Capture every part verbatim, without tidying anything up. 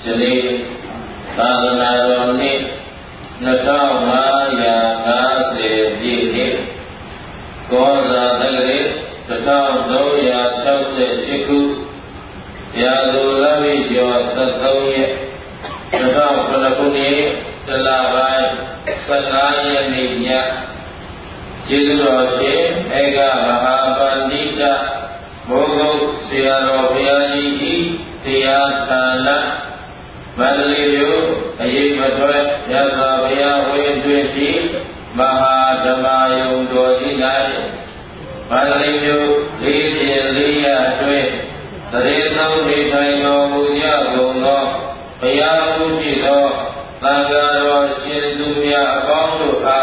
Jadi karena ini Nasama yang ngasih diri Koza dari Tetap tahu ya Cakse siku Ya lulawi jauh setaunya Tetap pelakuni Telah baik Senaya niya Jidu roce Ega mahabandita Bogok siaro biyaji Tiyatana Madaliyo Ayik batwet Yasa biya Huyen Mahadamayung Dodi Nai Madaliyo Lidin Liya Dwe Taritau Nitayo Mudya Gono Biya Mujito Tangaro Shinduya Kondu A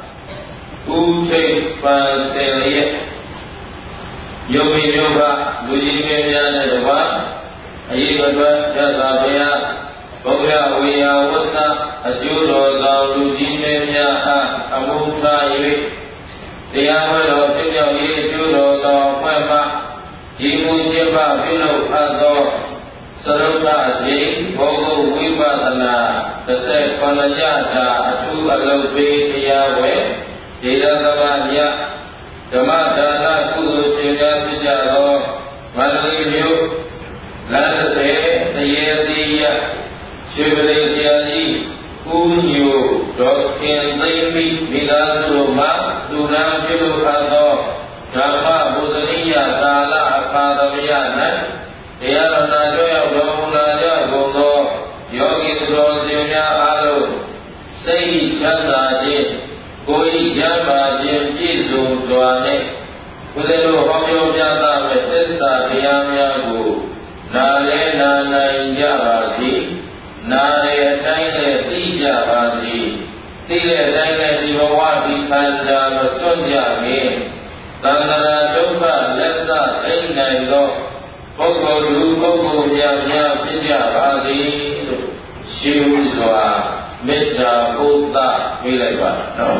Ucik Paseliya Yomi Yoga Luji Menyana Dewa Ayik batwet Yasa biya Bogya Wiya Wasa Ajudo Lalu Jimenya Amuta Iwi Tiyawa Tiyawa Ajudo Lalu Pema Jimu Jeba Jilo Ado Saruta Jing Bogo Wibadana Kesek Panajata Atu Alubi Tiyawe Tidakawanya Damadana Kudu Tiyawa Tiyawa Madaliyo Lantase Tiyadiya Shivalisyadi Unyo Dokten Demi Miladuruma Duna Jilu Ado Dhamma Budaniya Kala Akadamiyana Diyarana Joya Udamulaja Gogo Yogi Drodimya Alo Sei Chanda Jin Koi Jamba Jin Jizum Tuane Kudelo Homyo Jata Metesa Diyamya Gu Nale Nana Injabati Nare Taine Tija Basi Tile Taine Divawati Kanja Masundya Min Tandana Jumpa Lesa Taine Lo Pogo Lu Pogo Jaya Sija Basi Shivuzwa Metta Buddha Vilaiva No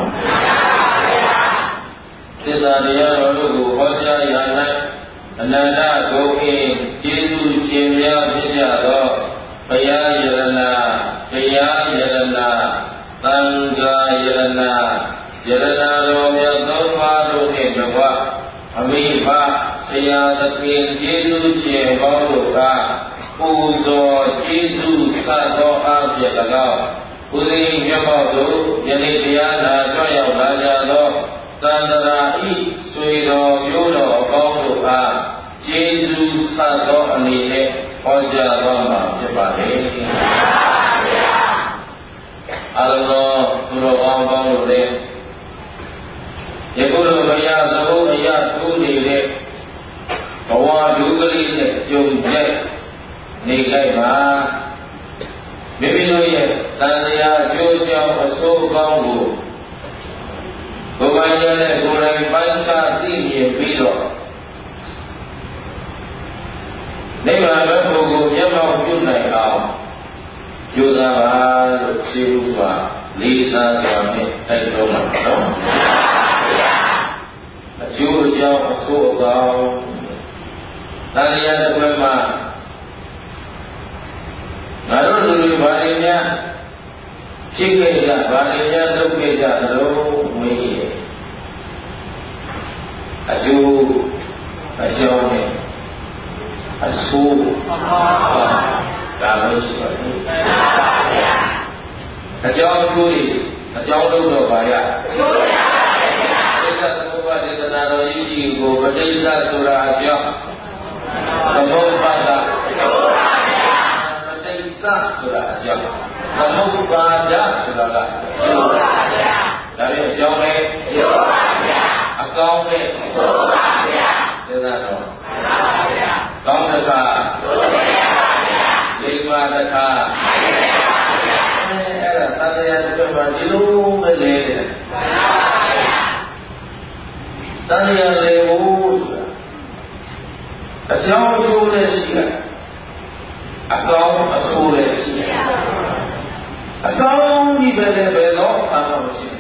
Tisa Diya Rolugu Hoja Yanai Ananda Gokin Jidu Shimya Bija Lo Paya Yarana, Paya Yarana, Tanga Yarana, Yarana Romya Dhamma Roke Jawa, Amiva, Saya Takin Jidu Che Mauduka, Uzo Jidu Sato Abya Lagao, Uli Jamadu, Yanitiana Joya Raja Lo, Tandara I, Suido Yudo Mauduka, Jidu Sato Anile, Oja Rama Jepare Allah Surah Ambang Lule Yekulu Maya Zahu Maya Tuli Le Bawa Dugari Le Jom Jek Nikai Ma Mimino Ye Tandaya Jojau Aso Banggu Bumaya Le Gurai Panca Tini Bilo Nema Babu Yamau Junai Ao Judava Siruva Lisa Swami Taitoma No Jujau Asu Gao Taliya Dukma Naru Dulu Balinya Chikeja Balinya Dukeja Naru Mui Aju Ajone Asu Kalau seperti Kacau curi Kacau dulu bayar Kita semua di tanah ini Go berdesa surah aja Kamu pada Berdesa surah aja Kamu pada surah Dari jauh ni Akau ni Dengan Kau dekat Lima dekat Ada tanda yang dekat Jilu meleleh Tanda yang lewus Kacau sudah siap Akau sudah siap Akau di belok-belok Apa mesti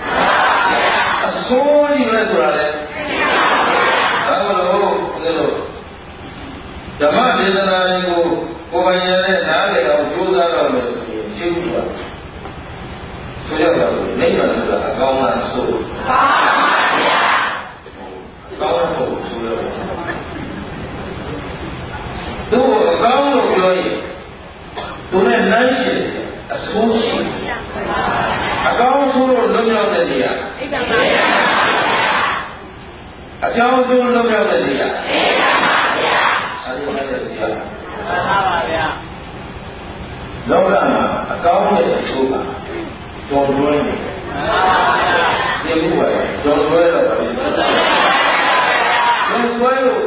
Asal di belok-belok Kalau Jamaah di sana itu, kau bayar ni, nak le, kau jual သူ့အကောင်းလို့ပြောရင်သူနဲ့နိုင်ရှိအဆိုးရှိအကောင်းဆိုးလို့လွတ်မြောက်တဲ့နေရာအိမ်ပါပါဗျာအကြောင်းဆိုးလွတ်မြောက်တဲ့နေရာအိမ်ပါပါဗျာအဲဒီမဲ့တဲ့နေရာမှန်ပါပါဗျာလောကမှာအကောင်းနဲ့အဆိုးပါကျော်လွှဲနေမှန်ပါဗျာဒီလိုပဲကျော်လွှဲတော့ပါပြီကျော်လွှဲလို့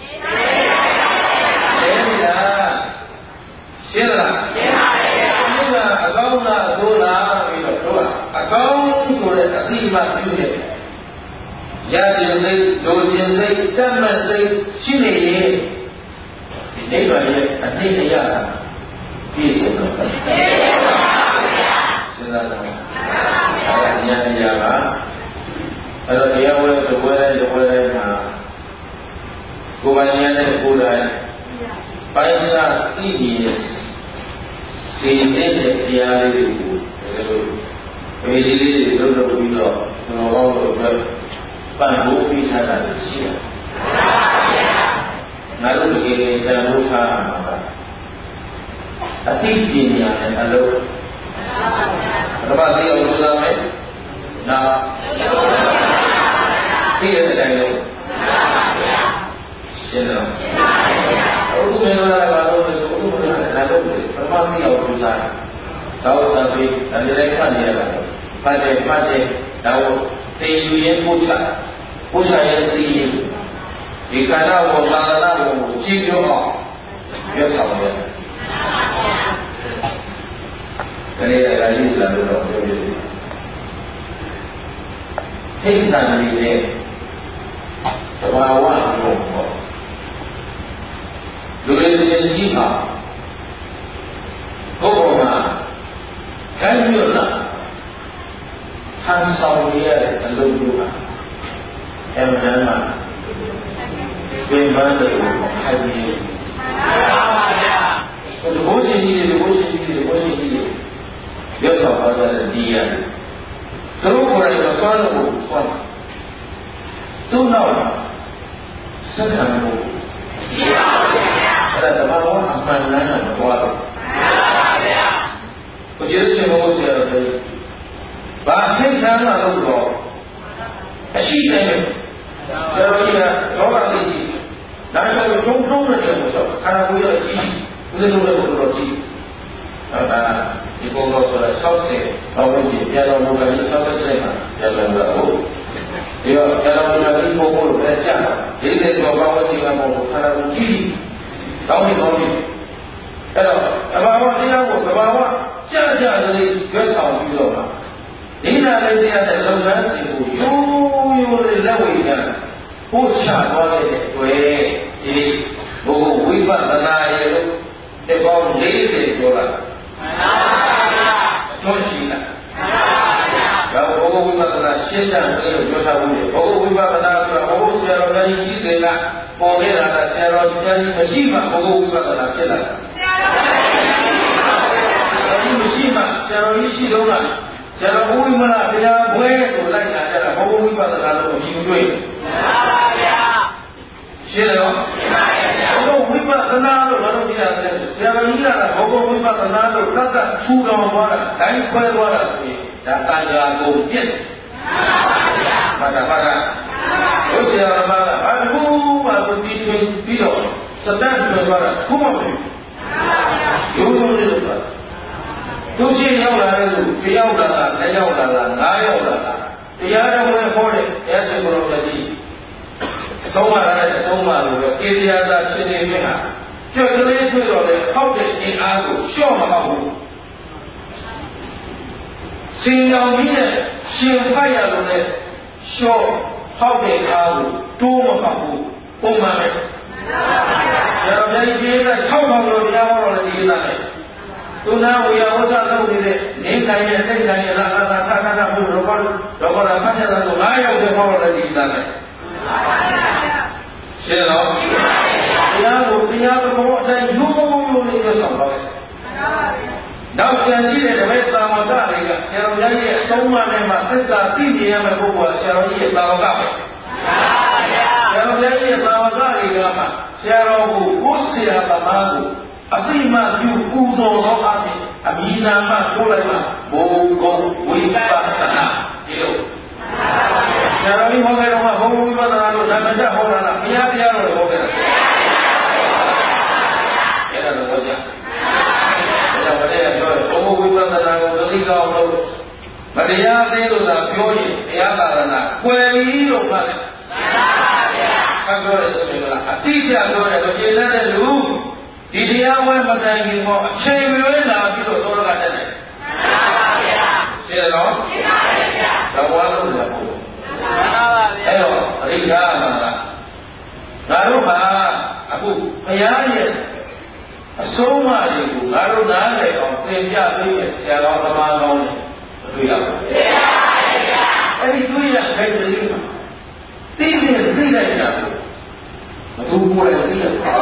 ရှင်းလားရှင်းပါရဲ့ဘုရားအကောင်းလားအဆိုးလားပြီးတော့တို့ကအကောင်းဆိုတဲ့အတိအမှပြုနေရခြင်းစိတ်ဒုခြင်းစိတ်တတ်မှတ်စိတ်ရှိနေရင်ဒီနိဗ္ဗာန်ရဲ့အနိစ္စရတာပြည့်စုံတော့ပြည့်စုံပါဗျာစဉ်းစားတော့အဲ့ဒါဉာဏ်ရပါအဲ့တော့တရားဝဲတပွဲတပွဲတိုင်းမှာကိုယ်ပိုင်ဉာဏ်နဲ့ကိုယ်တိုင်ပိုင်းခြားသိမြင်ဒီနေ့တရားလေးတွေကိုဒီလိုဗေဒီလေးတွေလုပ်လုပ်ပြီးတော့ကျွန်တော်တို့အတွက်ပံ့ပိုးပေးထားတာရှိတယ်။ငါတို့ဒီတန်ဖိုးထားမှာအသိပညာနဲ့အလုပ်ဘုရားသိအောင်လုပ်ရမယ်။နာသိရတဲ့အတိုင်းလို့ရှင်းတော့အခုမင်းလာတာတော့အခုမင်းလာတာတော့ပထမသိအောင်လုပ်စားတော့သာပြီးအမြဲတမ်းဖတ်နေရတာဖတ်တယ်ဖတ်တယ်တော့သိယူရင်ပို့ချပို့ချရင်သိရင်ဒီကဏ္ဍကိုသာသနာကိုကြည့်ပြောအောင်ပြောဆောင်ရတယ်ဒါနဲ့ရာဇိလာလို့တော့ပြောပြတယ်ထိတ်ဆန်နေတဲ့သဘာဝမျိုးပေါ့လူတွေချင်းကြီးမှာကိုယ်ပေါ်မှာခိုင်းရလားဟန်ဆောင်ရတဲ့အလုပ်မျိုးပါအမှန်မှန်ပြင်ပန်းတယ်ခိုင်းနေပါပါဗျာဒီဘုရားကြီးတွေဘုရားကြီးတွေဘုရားကြီးတွေရုပ်ဆောင်ပါတဲ့ဒီရသူတို့ကိုယ်တိုင်မဆွမ်းလို့ဆွမ်းသူ့နောက်စက္ကန့်ကိုဒီပါဗျာအဲ့ဒါတဘာဝအမှန်လမ်းနဲ့မသွားတော့မှန်ပါဗျာကိုကျေးဇူးတင်ဖို့ဆရာတော်ကြီးဘာသိချမ်းလာလို့တော့အရှိတယ်ဆရာတော်ကြီးကလောကသိကြီးဒါကြောင့်တုံးတုံးနဲ့ပြောဆိုခန္ဓာကိုယ်ရဲ့အကြီးဦးဇင်းတို့ရဲ့ဘုရားကြီးအဲ့ဒါဒီပုံတော်ဆိုတာ၆၀ဘာဝင်ကြီးပြန်တော်မူတာကြီး၆၀ကျက်မှာပြန်တော်မူတာဟုတ်ဒီတော့ပြန်တော်မူတာဒီပုံကိုလည်းကြားတာဒီလေတော့ဘာဝင်ကြီးကမဟုတ်ခန္ဓာကိုယ်ကြီးကောင်းပြီကောင်းပြီအဲ့တော့သဘာဝတရားကိုသဘာဝကြာကြာလေးရွတ်ဆောင်ပြီးတော့ဒီနာလေးတရားတဲ့လုပ်ငန်းစီကိုရိုးရိုးလေးလက်ဝဲကြပို့ချသွားတဲ့တွေ့ဒီဘုဂဝိပဿနာရဲ့လို့ဒီပေါင်း၄၀ကျော်လာမှန်ပါဗျာကျွတ်ရှိလားမှန်ပါဗျာဒါဘုဂဝိပဿနာရှင်းတယ်လို့ပြောထားဘူးလေဘုဂဝိပဿနာဆိုတာဘုဂဆရာတော်ကြီးရှိသေးလားပေါ်နေတာကဆရာတော်ကြီးမရှိမှဘုဂဝိပဿနာဖြစ်လာတာဆရာတော်ကြီးမရှိမှဆရာတော်ကြီးရှိတော့လားဆရာတော်ဘုရားမလားတရားဘွဲဆိုလိုက်လာကြတာဘုဂဝိပဿနာလို့အမြင်တွေ့မှန်ပါဗျာရှင်းတော့ရှင်းပါရဲ့ဗျာဘုဂဝိပဿနာလို့ဘာလို့ပြရတယ်ဆရာတော်ကြီးကဘုဂဝိပဿနာလို့သတ်သတ်ထူတော်သွားတာတိုင်းခွဲသွားတာဆိုရင်ဒါတန်ကြာကိုပြည့်မှန်ပါဗျာမှန်ပါဗျာဘုရားရမကအခုမှသူပြီးပြီးတော့စတတ်ပြောသွားတာခုမှမဖြစ်ဘူးရိုးရိုးလေးလို့ပြောသူရှင်းရောက်လာတဲ့လူတယောက်လာတာနှစ်ယောက်လာတာငါးယောက်လာတာတရားတော်နဲ့ဟောတဲ့တရားစင်တော်လည်းဒီအဆုံးမလာတဲ့အဆုံးမလို့ပဲကေတရားသာရှင်းနေမြင်ဟာကြွကလေးတွေ့တော့လေဟောက်တဲ့အင်အားကိုလျှော့မဟောက်ဘူးစင်တော်ကြီးနဲ့ရှင်ဖိုက်ရလို့လေလျှော့ဟောက်တဲ့အားကိုတိုးမဟောက်ဘူးပုံမှန်ပဲဆရာတော်ကြီးပြေးတဲ့၆ထောင်လို့တရားဟောတော့လည်းဒီလားလေသူနာဝေယဝဇ္ဇလုပ်နေတဲ့နေတိုင်းနဲ့တိတ်တိုင်းနဲ့လာလာသာသာသာဘုရားတော်တော်ဘာသာဖတ်ရတာဆိုငါးယောက်ပဲဟောတော့လည်းဒီလားလေရှင်းတော့တရားကိုတရားကိုဘောအတိုင်းရိုးရိုးလေးကိုဆောင်ပါမယ်နောက်ကျန်ရှိတဲ့တပည့်သာဝကတွေကဆရာတော်ကြီးရဲ့အဆုံးအမနဲ့မှသစ္စာသိမြင်ရမယ့်ပုဂ္ဂိုလ်ကဆရာတော်ကြီးရဲ့သာဝကပဲဆရာတော်ကြီးရဲ့သာဝကတွေတွေကမှဆရာတော်ကိုကိုယ်ဆရာသမားကိုအသိမှပြုပူဇော်သောအဖြစ်အမိနာမှထိုးလိုက်မှဘုံကုံဝိပဿနာဒီလိုဆရာတော်ကြီးဟောခဲ့တော့မှဘုံဝိပဿနာလို့နာမည်ဟောတာလားဘုရားတရားတော်ဟောခဲ့တာအဲ့ဒါတော့ဟောကြဒါကြောင့်ဘယ်နဲ့ပြောဘုံဝိပဿနာကိုသတိကောင်းလို့မတရားသေးလို့သာပြောရင်တရားသာရဏကွယ်ပြီးလို့မှလည်းမှန်ပါဗျာဘာပြောလဲဆိုရင်ကအတိအကျပြောတယ်လို့ကျေနပ်တဲ့လူဒီတရားဝဲမတိုင်ခင်တော့အချိန်မရွေးလာပြီးတော့သောရကတက်တယ်မှန်ပါဗျာရှင်းတော့ရှင်းပါဗျာတော့ဘာလို့လဲပေါ့မှန်ပါဗျာအဲ့တော့အရိယာမှာငါတို့ကအခုဘုရားရဲ့အဆုံးအမတွေကိုငါတို့နားလည်အောင်သင်ပြပေးတဲ့ဆရာတော်သမားကောင်းတွေတွေ့ရပါဘူး။အဲ့ဒီတွေ့ရတဲ့ကိစ္စမှာသိနေသိလိုက်တာကိုဘယ်သူကိုယ်လည်းသိရပါဘူး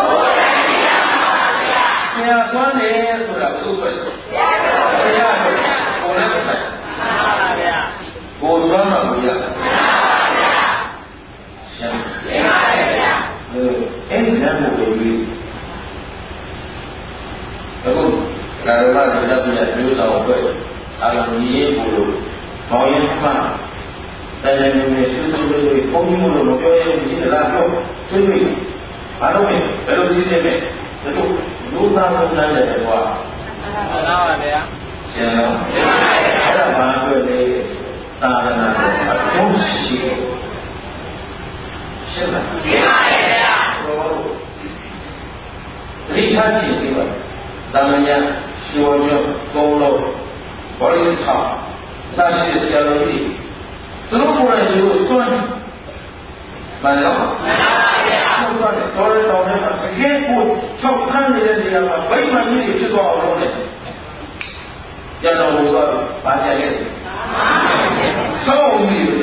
။ဆရာသွမ်းတယ်ဆိုတာဘယ်သူပဲဆရာတော်ဆရာတော်ကိုယ်လည်းပဲမှန်ပါဗျာ။ကိုယ်သွမ်းမှမရဘူး။မှန်ပါဗျာ။ရှင်းပါဗျာ။အဲ့ဒီလမ်းကိုပြီးအခုကာရမတွေလက်ပြမျိုးတော်ပဲအာရုံကြီးကိုလို့ဘောင်းရင်မှတယ်လည်းမျိုးဆွေးနွေးလို့ပုံကြီးမလို့မပြောရဘူးဒီလားပြောဆွေးနွေးဘာလို့လဲဘယ်လိုစီးနေလဲဒါတို့လူသားသုံးတယ်လေကွာမှန်ပါပါဗျာရှင်းတော့အဲ့ဒါဘာပြောလဲသာသနာ့အကျိုးရှိရှင်းလားရှင်းပါရဲ့ဗျာဒီထားကြည့်ဒီပါသာမညရှောကျော်ကုန်းလို့ဘောရင်းထားသာရှိဆရာတော်ကြီးသူတို့ကိုယ်တိုင်ကိုစွန့်မှန်တော့မှန်ပါဗျာဟုတ်ပါတယ်တော်ရတော်နဲ့တကယ်ကိုချုပ်ခန်းနေတဲ့နေရာမှာဗိမာန်ကြီးတွေဖြစ်သွားအောင်လုပ်တယ်ကျန်တော်ဘုရားဗာကြရဲ့ဆောင်းကြီးတွေ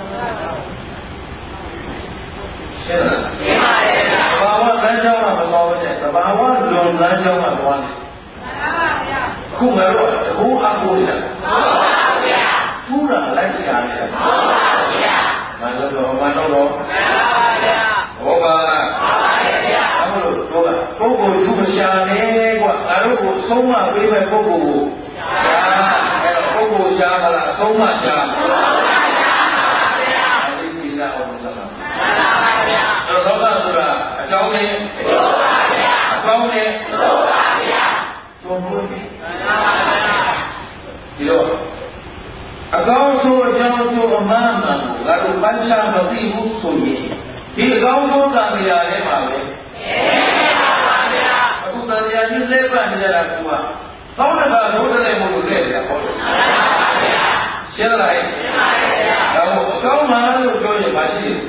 ရှင်းလားရှင်းပါတယ်ဗျာဘာဝလမ်းကြောင်းမှာမပေါ်ဘူးတဲ့ဘာဝလွန်လမ်းကြောင်းမှာသွားတယ်မှန်ပါဗျာခုငါတို့ကဘိုးအဖိုးနေတာမှန်ပါဗျာဖူးတာလိုက်ရှာနေတာမှန်ပါဗျာမလို့တော့မလို့တော့မှန်ပါဗျာဘောပါလားမှန်ပါဗျာအခုလို့တော့ပုဂ္ဂိုလ်သူမရှာနဲ့ကွာငါတို့ကိုဆုံးမပေးမဲ့ပုဂ္ဂိုလ်ကိုရှာအဲ့တော့ပုဂ္ဂိုလ်ရှာမလားဆုံးမရှာမှန်ပါဗျာအဲ့ဒီစီလာအောင်လုပ်တာမှန်ပါဗျာအဲ့တော့လောကဆိုတာအကြောင်းနဲ့အကျိုးပါဗျာအကောင်းနဲ့အကျိုးပါဗျာတော်ဘုရားမှန်ပါဗျာဒီတော့အကောင်းဆုံးအကြောင်းကျိုးအမှန်မှန်ကိုငါတို့ပန်းချမသိဘူးဆိုရင်ဒီအကောင်းဆုံးသံဃာထဲမှာပဲအခုသံဃာကြီးလက်ပတ်နေကြတာကကောင်းတဲ့ဘာလို့လဲမို့လို့လဲတာဟုတ်တယ်ရှင်းလားရှင်းပါဗျာတော့အကောင်းမှလို့ပြောရင်မရှိဘူး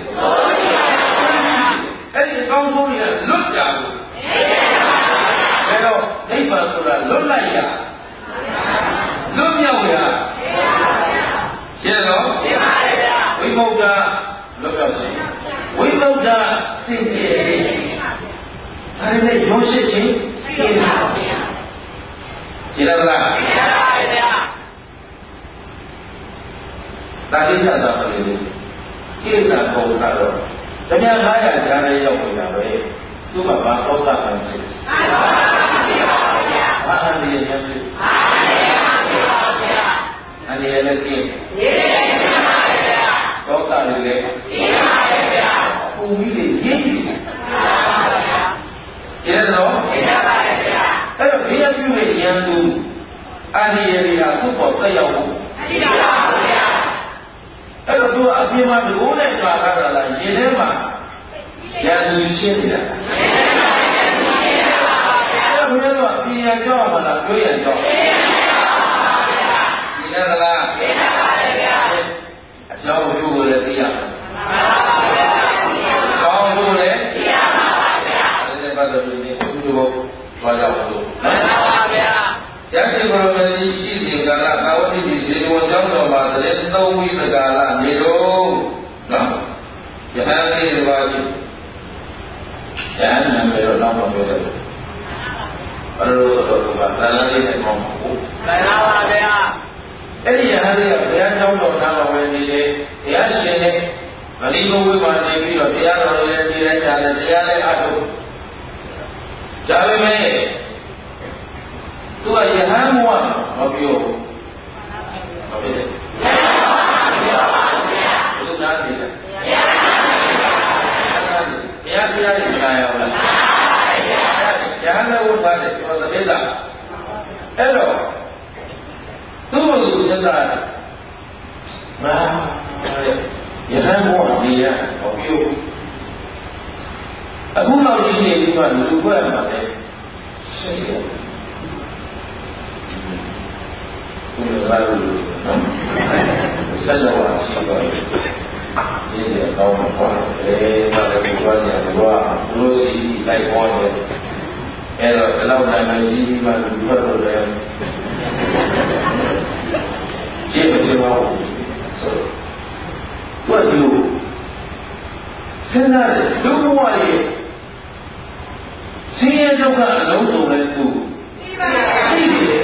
အဲ့ဒီအကောင်းဆုံးကြီးကလွတ်ကြဘူးဒါတော့နိဗ္ဗာန်ဆိုတာလွတ်လိုက်ရလွတ်မြောက်ရရှင်းတော့ရှင်းပါဗျာဝိမု ക്ത လွတ်မြောက်ခြင်းဝိမု ക്ത စင်ကြယ်ခြင်းအဲ့ဒီရုံးရှိခြင်းသိပါဗျာရှင်းလားရှင်းပါဗျာတာတိသတာပဲလေကိလေသာကုန်တာတော့တမန်၅ရာဈာနဲ့ရောက်နေတာပဲသူ့မှာဘာပေါက်တာလဲဖြစ်မှန်ပါဗျာဘာအန္တရာယ်များဖြစ်မှန်ပါဗျာအန္တရာယ်လည်းကြီးရေးတယ်မှန်ပါဗျာပေါက်တာလည်းကြီးပါဗျာပုံပြီးလေရေးပြီမှန်ပါဗျာကျဲတော့ကျဲပါဗျာအဲ့တော့ဘေးရပြုရဲ့ရန်သူအန္တရာယ်တွေကသူ့ပေါ်တက်ရောက်ဖို့ရှိပါဗျာအဲ့တော့သူအပြင်မှာဒီလိုနဲ့ကြွားတာလားရေထဲမှာရန်သူရှင်းနေတာအဲ့တော့ဘုရားကအပြင်ရကြောက်ပါလားပြောရကြောက်ဒီနဲ့လားဒီနဲ့ပါဗျာအကြောင်းကျိုးကိုလည်းသိရမှာအကြောင်းကျိုးလည်းသိရမှာပါဗျာဒါနဲ့ပတ်သက်လို့ဒီကုသိုလ်ကိုကြွားကြအောင်လို့မှန်ပါဗျာရရှိဘုရားမင်းရှိတဲ့ကာလသာဝတိဒီဇေဝကျောင်းတော်မှာသရေသုံးဝိသကာလနေတော့နော်ယဟန်လေးပါးကြီးယဟန်နာမည်တော့နောက်တော့ပြောတယ်ဘယ်လိုတော့ကသံဃာလေးနဲ့ပေါင်းပါဘူးမှန်ပါပါဗျာအဲ့ဒီယဟန်လေးကဘုရားကျောင်းတော်နားမှာဝင်နေလေဘုရားရှင်နဲ့မဏိဘဝိမာနေပြီးတော့တရားတော်တွေလည်းဒီတိုင်းကြားတယ်တရားလည်းအထုဒါပေမဲ့သူကယဟန်ဘဝမပြောဘူးဟုတ်ပြီဘုရားနေတယ်ဘုရားတရားတွေမလာရဘူးလားယဟန်လည်းဝတ်ထားတယ်ကျွန်တော်သတင်းလာအဲ့တော့သူ့ကိုစဉ်းစားတယ်မာယဟန်ဘဝနေရမပြောဘူးအခုတော့ဒီနေ့ဒီမှာလူခွဲမှာလေဆက်ရဘုရားကလည်းဆက်တော့ရှိတော့ဒီလေကောင်းတော့လေဒါလည်းဘုရားညာဘုရားဘုလိုစီလိုက်ပေါ်တယ်အဲ့တော့ဒီလောက်နိုင်မှကြီးကြီးမှလူခွဲလို့လည်းကြည့်မကြည့်ပါဘူးဆိုတော့သူကစဉ်းစားတယ်ဒုက္ခဝရဲ့ဆင်းရဲဒုက္ခအလုံးစုံလည်းသူသိပါသိတယ်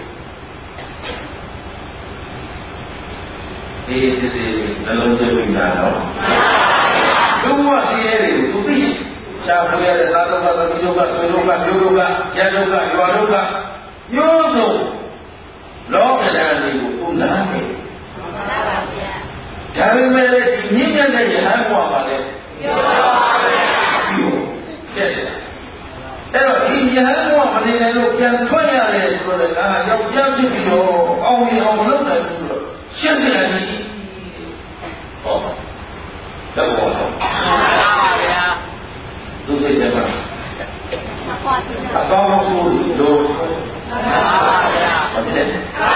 ဒီစစ်စစ်နှလုံးသွင်းပြီးတာတော့ဒုက္ခဆင်းရဲတွေကိုသူသိရှားဖွေရတဲ့သာဒုက္ခသမီးဒုက္ခဆွေဒုက္ခမျိုးဒုက္ခရဒုက္ခရွာဒုက္ခမျိုးစုံလောကဓာတ်တွေကိုသူနားတယ်မှန်ပါဗျာဒါပေမဲ့လည်းမြင့်မြတ်တဲ့ယဟန်ဘဝမှာလည်းပြောပါဗျာပြောတဲ့အဲ့တော့ဒီယဟန်ဘဝမနေနိုင်လို့ပြန်ထွက်ရတယ်ဆိုတော့ဒါကယောက်ျားဖြစ်ပြီးတော့အောင်မြင်အောင်မလုပ်နိုင်ဘူးလို့ရှင်းစရာကြီးဟောတော့ဘောတော့မှန်ပါဗျာသူစိတ်ထဲမှာအကောင်းဆုံးလို့မှန်ပါဗျာဟုတ်တယ်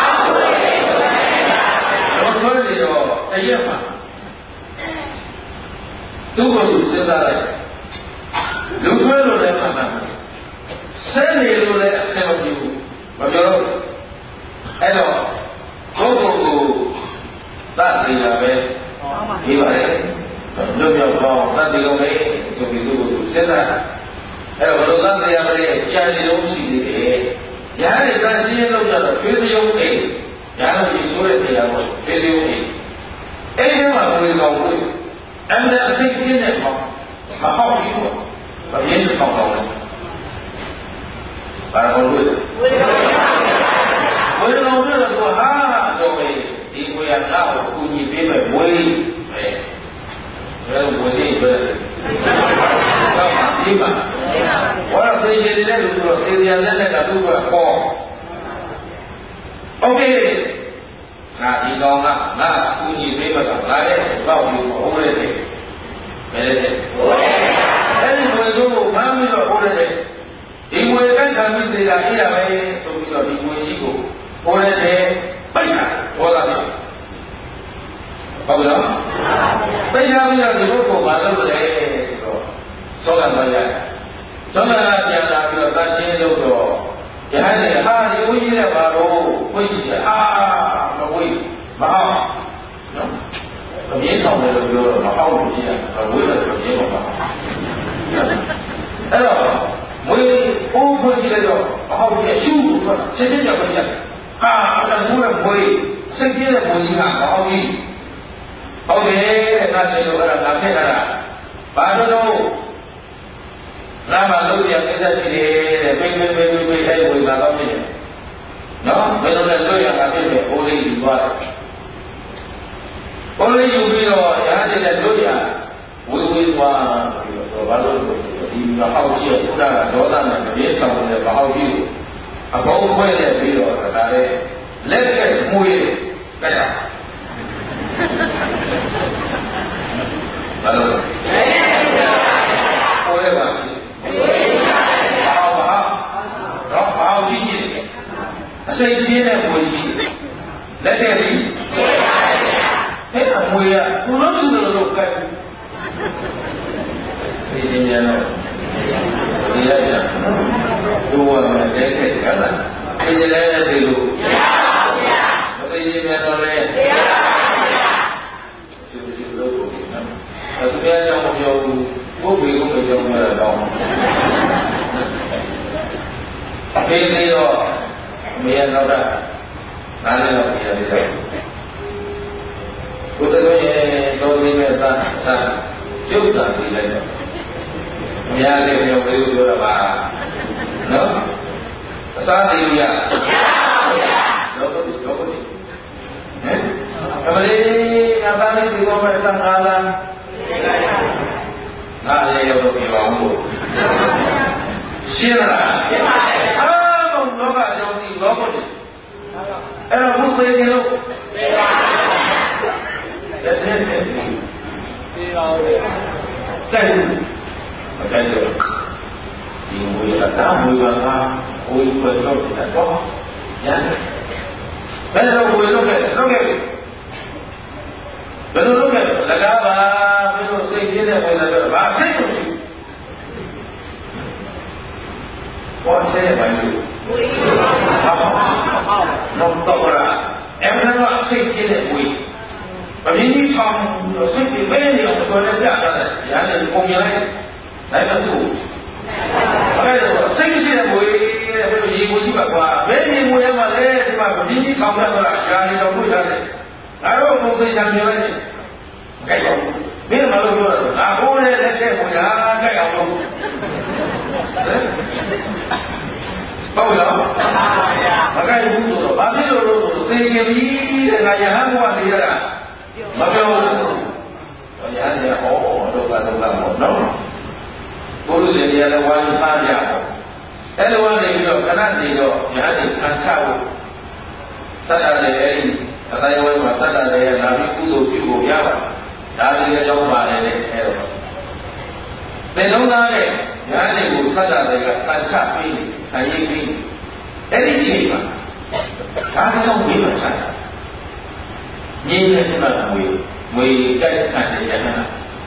တော့ဆိုရတော့တရက်မှာသူ့ကိုယ်သူစဉ်းစားလိုက်လူဆွဲလို့လည်းမှန်ပါဆဲနေလို့လည်းအဆင်မပြေဘူးမပြောတော့အဲ့တော့ကိုယ့်ကိုယ်ကိုသတ်နေတာပဲဒီပါလေတို့ပြောတော့သတ်တယ်လို့ပဲဆိုပြီးသူ့ကိုသူစဉ်းစားအဲ့တော့ဘယ်လိုသတ်တရားလဲကြာနေလို့ရှိသေးတယ်ညားတဲ့သတ်ရှင်းလို့ကြတော့ကျွေးပြုံးနေညာလို့ဒီဆိုတဲ့တရားကိုကျွေးပြုံးနေအဲ့ဒီမှာဘယ်လိုကောင်းလဲအမှန်အစိတ်ပြင်းတဲ့ကောင်မဟုတ်ဘူး။ဘာဖြစ်လို့ဆောင်းတော့လဲ။ဘာလို့လဲ။ဝိရောဝိရောတို့ကဟာတော့ဒီကိုရတာကိုကူညီပေးမယ်ဝေးပဲ။ဘယ်လိုဝေးနေပဲ။တော့ဒီမှာဘာလို့သိနေတယ်လို့ဆိုတော့သေတရားလက်နဲ့ကသူ့ကပေါ်။ Okayငါဒီကောင်ကငါကူညီပေးမှာငါရဲ့တော့ယူဟုတ်တယ်ဘယ်လဲဟုတ်တယ်အဲ့ဒီဝေတို့ကိုမှန်းပြီးတော့ဟုတ်တယ်ဒီဝေတက်ခံပြီးသေးတာအေးရပဲဆိုပြီးတော့ဒီဝေကြီးကိုဟုတ်တယ်ပိတ်တာဟောတာပြီဟုတ်လားပိတ်ရပြီးတော့ဒီဘုကိုမလုပ်လဲဆိုတော့သောကံတော်ရသောကံကပြန်လာပြီးတော့သတ်ချင်းလို့တော့ယဟန်နဲ့ဟာဒီဝေကြီးနဲ့ပါတော့ဝေကြီးအာမဝေးမအောင်နော်အမြင်ဆောင်တယ်လို့ပြောတော့မအောင်လို့ရှိရတယ်ဝေးတယ်ဆိုရင်မအောင်အဲ့တော့မွေးအိုးဖွင့်ကြည့်လိုက်တော့မအောင်ပြရှူးဆိုတာချက်ချင်းကြောက်ကြတယ်ဟာအဲ့ဒါမိုးရဲ့မွေးစိတ်ပြည့်တဲ့မွေးကြီးကမအောင်ကြီးဟုတ်တယ်တဲ့ငါရှင်တို့အဲ့ဒါငါဖြစ်လာတာဘာလို့တော့ငါမှလုပ်ရကိစ္စရှိတယ်တဲ့ပိတ်ပိတ်ပိတ်ပိတ်အဲ့ဝေးကတော့ဖြစ်တယ်နော်ဘယ်လိုလဲလွတ်ရတာဖြစ်တယ်အိုးလေးယူသွားတယ်အိုးလေးယူပြီးတော့ရားတဲ့လွတ်ရဝေးဝေးသွားပြီးတော့ဘာလို့လဲဒီမဟောက်ချက်ဥဒ္ဒါကဒေါသနဲ့တပြေးဆောင်တဲ့မဟောက်ကြီးကိုအပေါင်းခွဲတဲ့ပြီးတော့ဒါလည်းလက်ချက်မှုရတဲ့တာဘာလို့လဲကိုယ်ပါဘာဘာတော့ဘာကြီးရှိတယ်အစိတ်ပြင်းတဲ့မွေကြီးလက်ချက်ပြီးအဲ့အမွေကဘုလို့စုတယ်လို့ကဲဒီနေရာတော့ဒီရရတို့ဝမ်းနဲ့တဲ့တဲ့ကလာဒီလည်းလည်းဒီလိုမရပါဘူးဗျာမသိရင်လည်းတော့လေမရပါဘူးဗျာဒီလိုလို့အဲ့ဒါကြောင့်မပြောဘူးဘုဘေကိုကြောင့်မရတော့ဒီနေ့တော့မရတော့တာနားလည်းတော့ပြရတယ်ဘုရားရဲ့တော်ရလေးနဲ့သာသာကျုပ်သာပြီးလိုက်တော့အများလေးပြောလေးကိုပြောတာပါနော်အစားသေးလို့ရမရပါဘူးဗျာတော့တော့တော့ဟမ်အမလေးငါသားလေးဒီကောမဲ့သံဃာလားငါလည်းရောက်တော့ပြပါဦးရှင်းလားရှင်းပါပြီအာလောကကြောင့်ဒီလောကတွေအဲ့တော့ဘုသေခြင်းလို့သေပါဘူးတဲ့တဲ့သေပါဦးတဲ့မကဲတော့ဒီဝိရတာဝိပါကဝိပ္ပတော့တော့ညာဘယ်လိုဝိလို့ခဲ့လုပ်ခဲ့ဘယ်လိုလုပ်ခဲ့လကားပါဘယ်လိုစိတ်ပြည့်တဲ့ဝိလာတော့ဘာစိတ်လို့ရှိဘောတဲ့ဘာလို့ဝိပါဟောတော့တော့ရာအဲ့ဒါကစိတ်ပြည့်တဲ့ဝိအရင်ဒီဆောင်စိတ်ပြည့်နေအောင်တော်လည်းပြတာလေညာလည်းပုံရလိုက်လိုက်တော့အဲ့တော့စိတ်ရှိတဲ့ဝိတဲ့ဘယ်လိုရေကိုကြည့်ပါကွာဘယ်ရေကိုရမှာလဲဒီမှာဒီဒီဆောင်ရတော့ရှားနေတော့တွေ့ရတယ်ငါတို့ဘုံသိချင်ပြောလိုက်တယ်မကြိုက်ပါဘူးမင်းမလို့ပြောတော့ငါဟိုးတဲ့လက်ဆက်ကိုညာကြိုက်အောင်လုပ်ဟုတ်လားမကြိုက်ဘူးဆိုတော့ဘာဖြစ်လို့လို့ဆိုသိကြပြီတဲ့ငါယဟန်ဘုရားနေရတာမပြောဘူးယဟန်ကဟောတော့ကတော့တော့နော်ဘုရားရှင်တရားလည်းဝါးသားကြပေါ့အဲ့လိုကနေပြီးတော့ခဏနေတော့ယဟန်ကိုဆန်းချဖို့စက်ရတယ်အဲ့ဒီအတိုင်းဝဲမှာစက်ရတယ်လာပြီးကုသိုလ်ပြုဖို့ရပါတယ်ဒါလေးလည်းကြောင်းပါတယ်လေအဲ့တော့သင်လုံးသားတဲ့ညာနေကိုစက်ရတယ်ကဆန်ချပြီးဆန်ရိပ်ပြီးအဲ့ဒီချိန်မှာဒါကြောင့်ဝိပဿနာငြိမ်းတဲ့မှာဝေဝေကြိုက်ခံတဲ့ယဟန်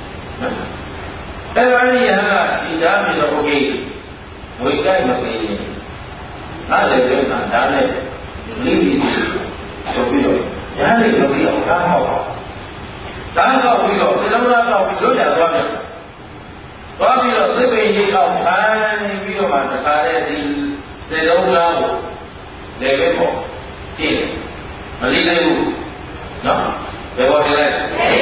အဲ့ဒါကြီးယဟန်ကဒီသားပြီးတော့โอเคဝေကြိုက်မသိရင်ငါလည်းပြောတာဒါနဲ့လိမ့်ပြီးဆိုပြီးတော့ယဟန်လေးလုပ်ပြီးတော့ကားဟောက်ပါကားဟောက်ပြီးတော့ဒီလုံးသားတော့ပြီးလွတ်ရသွားတယ်သွားပြီးတော့သိပ္ပံကြီးအောင်ခံနေပြီးတော့မှတခါတည်းဒီဒီလုံးသားကိုလည်းပဲပေါ့ကြည့်မလိမ့်နိုင်ဘူးနော်ဘယ်ပေါ်တင်လိုက်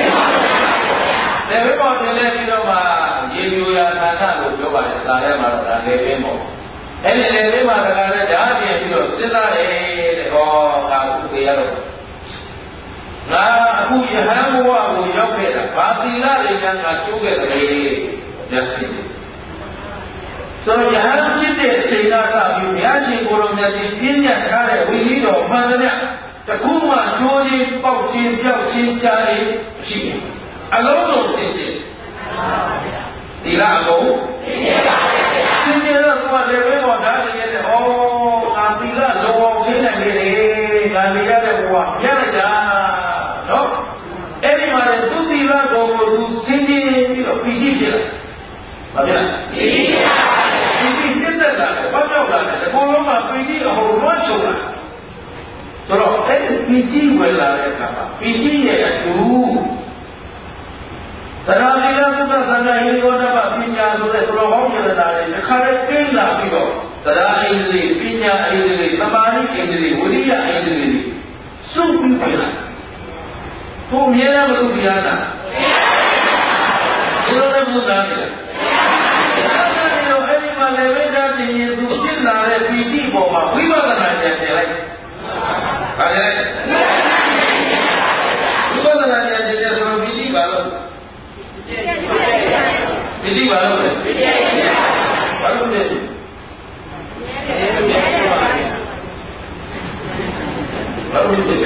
လည်းပဲပေါ့တင်လိုက်ပြီးတော့မှရေပြိုရာဌာနလို့ပြောပါတယ်စာထဲမှာတော့ဒါလည်းပဲပေါ့အဲ့ဒီလည်းပဲမှာတခါတည်းဓာတ်ပြင်ပြီးတော့စဉ်းစားတယ်တဲ့ဟောဒါဥပေရတော့ငါအခုယဟန်ဘဝကိုရောက်ခဲ့တာဘာသီလတွေကငါကျိုးခဲ့တယ်မျက်စိဆိုတော့ယဟန်ဖြစ်တဲ့အချိန်ကစပြီးဘုရားရှင်ကိုယ်တော်မြတ်ကြီးပြည့်ညတ်ထားတဲ့ဝိနည်းတော်မှန်သမျှတခုမှကျိုးချင်းပေါက်ချင်းပြောက်ချင်းကြားရင်မရှိဘူးအလုံးစုံသိချင်းသီလအကုန်သိရပါဗျာသိရတော့သူကလည်းပဲတော့ဒါလည်းရဲ့ဟောငါသီလလုံးအောင်ရှင်းနိုင်လေငါနေရတဲ့ဘဝမြတ်လိုက်တာနော်အဲ့ဒီမှာလည်းသူသီလကိုသူရှင်းပြီးတော့ပြီးကြည့်ဖြစ်လာပါဗျာပြီးကြည့်ပါပြီးကြည့်တက်လာတယ်ဘာကြောင့်လာလဲဒီကုလုံးမှာပြီးကြည့်အဟောလွှမ်းချုံလာဆိုတော့အဲ့ဒီပြီးကြည့်ဝင်လာတဲ့အခါမှာပြီးကြည့်ရဲ့အတူသရဏိယသုတ္တသံဃာဟိယောတပပညာဆိုတဲ့သူတော်ဟောင်းရတာတွေတစ်ခါလေးကျင်းလာပြီးတော့သရဏိန္ဒြေပညာဣန္ဒြေသမာဓိဣန္ဒြေဝိရိယဣန္ဒြေစုပြီးပြန်လာသူမြဲတယ်မလို့ပြန်လာဒီလိုလည်းမဟုတ်လားအဲ့ဒီမှာလည်းဝိဒ္ဓတင်ရင်သူဖြစ်လာတဲ့ပီတိပေါ်မှာဝိပဿနာဉာဏ်တင်လိုက်ဟာလေဝိပဿနာဉာဏ်တင်တယ်ဆိုတော့ပီတိပါလို့ပီတိပါလို့လေပီတိပါလို့လေဘာလို့လဲ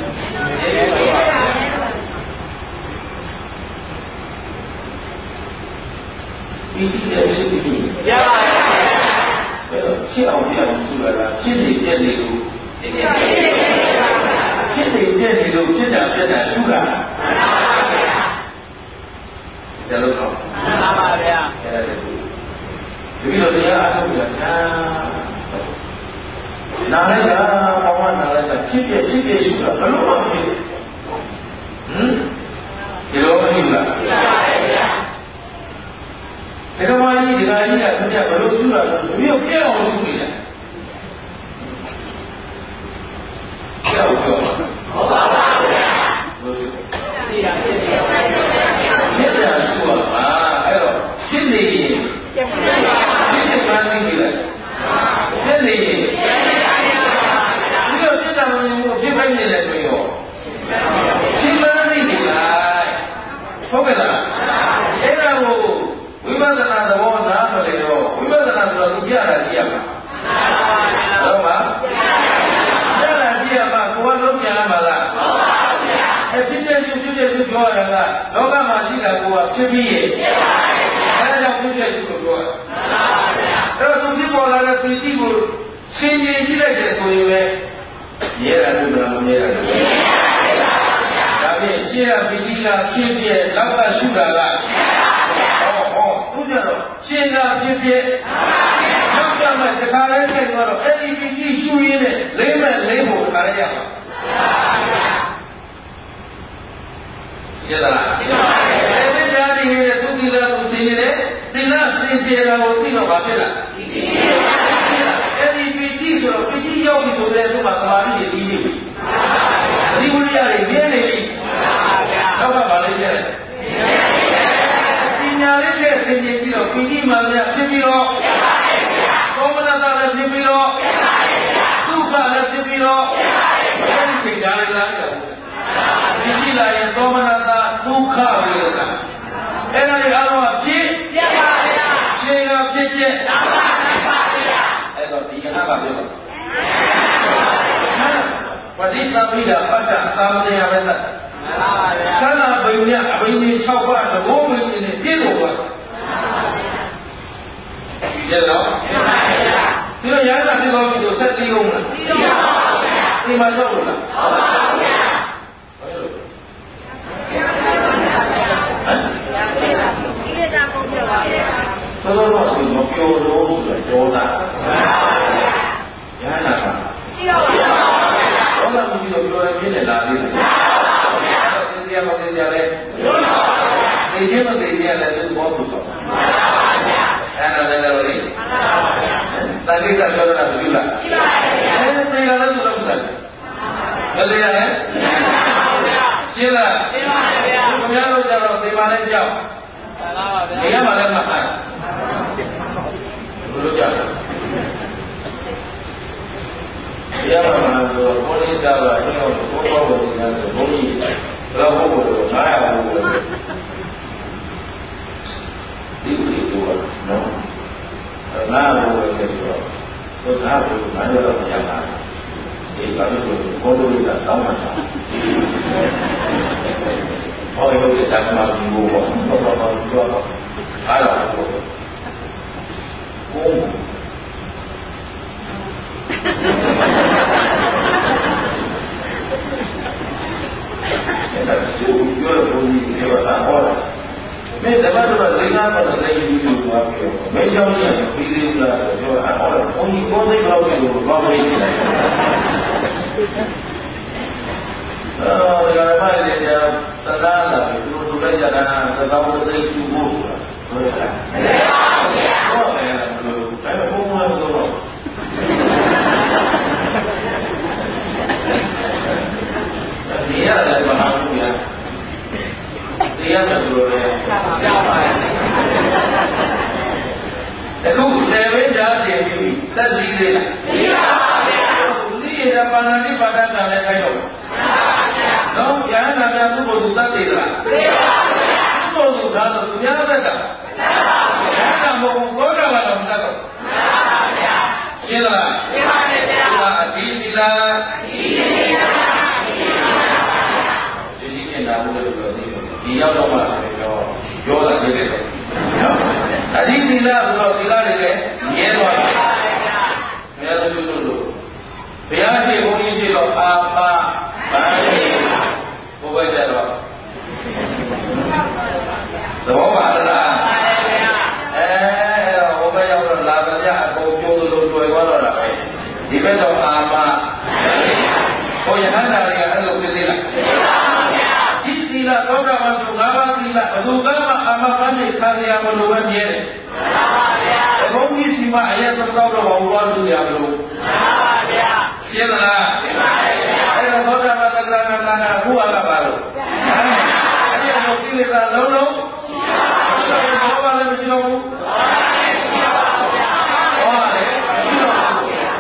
ပီတိရဲ့ရှိပြီရပါရဲ့အဲ့တော့ဖြစ်အောင်ပြအောင်ဆိုရတာဖြစ်နေပြနေလို့ဖြစ်နေပြနေလို့ဖြစ်တာပြတာရှုတာမှန်ပါဗျာဒါလို့တော့မှန်ပါဗျာအဲ့ဒါလည်းဒီလိုတရားအထုတ်ရတာနားလိုက်တာဘောမနားလိုက်တာဖြစ်ပြဖြစ်ပြရှုတာဘယ်လိုမှမဖြစ်ဟမ်ဒီလိုမရှိဘူးလားရှိပါရဲ့ဗျာဒီကမာကြီးဒီကကြီးကသူကဘယ်လိုပြုတာလဲဒီလိုပြအောင်လုပ်နေတယ်ကြောက်ကြောက်ဟုတ်ပါပါဗျာလို့ရှိတယ်ဖြစ်နေဒီလိုဖြစ်တာမလို့ဖြစ်ပိုင်နေတယ်ဆိုရောရှင်းလင်းနေနေလားဟုတ်ကဲ့လားအဲ့ဒါကိုဝိပဿနာသဘောနားမလဲတော့ဝိပဿနာဆိုတော့သူပြတာကြည့်ရမှာဟုတ်ပါပြတာကြည့်ရမှာကိုယ်ကလုံးပြန်မှာလားဟုတ်ပါဘူးဗျာအဖြစ်ဖြစ်ဖြစ်ဖြစ်ဖြစ်ပြောရတာကလောကမှာရှိတာကိုကဖြစ်ပြီးရဲ့ဖြစ်ပါရဲ့အဲဒါကြောင့်ဖြစ်ဖြစ်ဖြစ်ပြောတာမှန်ပါဗျာအဲ့တော့သူဖြစ်ပေါ်လာတဲ့ပီတိကိုရှင်းရှင်းကြည့်လိုက်တဲ့ဆိုရင်ပဲရဲတာလို့မလားမရဲတာလို့ရဲတာပါဗျာဒါဖြင့်ရှင်းရပီတိကဖြစ်ဖြစ်လောက်ကရှုတာကသူကြတော့ရှင်းတာဖြစ်ဖြစ်နောက်ကမှတခါလဲဆက်သွားတော့အဲ့ဒီပီတိရှုရင်းနဲ့လေးမဲ့လေးဖို့ခါရရမှာရှင်းလားရှင်းပါပြီအဲ့ဒီဓာတ်တွေရဲ့သူတိလာကိုရှင်းနေတယ်သီလရှင်းရှင်းတာကိုသိတော့ဘာဖြစ်လားပီတိအဲ့ဒီပီတိဆိုတော့ပီတိရောက်ပြီဆိုတဲ့သူကသမာဓိတွေပြီးပြီဒီဝိရိယတွေပြင်းနေပြီနောက်ကဘာလဲရှင်းညာလေးနဲ့သင်ကြည့်ပြီးတော့ပီတိမှလည်းဖြစ်ပြီးတော့သောမနတာလည်းဖြစ်ပြီးတော့ဒုက္ခလည်းဖြစ်ပြီးတော့အဲဒီစိတ်ဓာတ်လည်းလာတယ်ပီတိလာရင်သောမနတာဒုက္ခပဲလို့ကအဲ့ဒါတွေအားလုံးကဖြစ်ပြပါဗျာခြေကဖြစ်ဖြစ်နာပါပါဗျာအဲ့တော့ဒီဟာပါပြောပါပဋိသမိတာပတ္တသာမဏေယပဲလားမှန်ပါဗျာသန္တာဘိညာအဘိညာ၆ပါးသဘောမင်းနဲ့ပြည့်စုံပါကျေတော့မှန်ပါဗျာဒီလိုရဟန္တာဖြစ်တော့ပြီဆိုဆက်ပြီးအောင်လားပြီးတော့ပါဗျာဒီမှာတော့လို့လားဟုတ်ပါဗျာဟမ်ဒီလေတာကုန်ပြပါဗျာသောသောတော့ဆိုမပြောလို့ဆိုတော့ကြောတာမှန်ပါဗျာရဟန္တာကရှိတော့ပါဗျာဘောလာမှုကြီးတော့ပြောရပြင်းနေလားသေးတယ်တရားမသိကြလဲသိခြင်းမသိကြလဲသူဘောသူဆိုအဲ့ဒါလည်းလို့လေတတိကပြောတာမရှိလားရှိပါရဲ့အဲ့ဒီကလည်းသူလုံးစားမသိရနဲ့ရှင်းလားရှင်းပါဗျာခင်ဗျားတို့ကြတော့ဒီမှာလည်းကြောက်မှန်ပါဗျာဒီကမှလည်းမှတ်တာဘယ်လိုကြောက်တရားမှန်လို့ဘောလေးစားတာအဲ့တော့ဘောဘောကိုညာဘုန်းကြီးဘယ်လိုဟုတ်လို့ငါရဘူးဒီလိုတော့နော်ငါဘုရားရဲ့ပြောတော့ငါဘုရားငါရတော့မရပါဘူးဒီဘာလို့လဲဘောလို့ကတောင်းမှတာဟောရုပ်တဲ့ဓမ္မကြီးကိုဘောဘောဘောပြောတော့အားရတော့ဘုအဲ့ဒါသူပြောလို့ဒီပြောတာဟောတယ်မင်းတပတ်တော့လေးကားပတ်လည်းယူလို့ပြောပြောမင်းကြောင့်လည်းပြီးသေးဘူးလားဆိုတော့ဟောတယ်ဘုန်းကြီးကိုယ်စိတ်တော့ပြောလို့ဘာမလို့လဲအော်ဒါကမှလည်းကြာသနာလာပြီသူတို့လည်းကြာတာသဘောတည်းယူဖို့ဆိုတာဟုတ်ကဲ့ဟုတ်ကဲ့ဘယ်လိုဒါပေမဲ့ဘုံမလို့တော့ဒီရတယ်မဟာဘူးဗျာဒီရတယ်လို့လည်းကြားပါရဲ့အခုစေဝိဓာတည်ပြီးစက်ကြီးလေးလားပြီးပါပါဗျာဒီရပါဏာတိပါဒတာလည်းခိုင်းတော့မှန်ပါဗျာတော့ဉာဏ်နာများဘုဒ္ဓတတ်တယ်လားပြီးပါဗျာဘုဒ္ဓသာလို့သူများသက်တာမှန်ပါဗျာဉာဏ်မဟုတ်ဘောဓဘာတော်မတတ်တော့မှန်ပါဗျာရှင်းလားရှင်းပါပြီဗျာအဒီဒီလားအဒီဒီလားနာဘူးလို့ပြောသေးတယ်ဒီရောက်တော့မှဆိုတော့ပြောတာကြည့်တယ်နော်အဓိသီလဆိုတော့သီလတွေလည်းရဲသွားတာဘယ်လိုလုပ်လို့ဘုရားရှိခိုးကြီးရှိတော့အာပါဘာလို့ဘုရားကြတော့သဘောပါလားအဲဟိုဘက်ရောက်တော့လာကြအကုန်ကျိုးလို့တွေ့သွားတော့တာပဲဒီဘက်တော့အာပါဟိုယဟန္တာတွေကအဲ့လိုဖြစ်သေးလားသီလသောတာပန်ဆိုငါးပါးသီလဘယ်သူကမှအာမခံနေခံရမလို့ပဲမြဲတယ်မှန်ပါဗျာဘုန်းကြီးစီမအရင်သုံးတော့တော့ဘာလို့ရမလို့မှန်ပါဗျာရှင်းလားရှင်းပါဗျာအဲ့တော့သောတာပန်သက္ကရာနာနာအခုကပါလို့အဲ့ဒီလိုသီလကလုံးလုံးဘာမှလည်းမရှိတော့ဘူးဘာမှလည်းမရှိတော့ဘူးဗျာဟောလေမရှိတော့ဘူး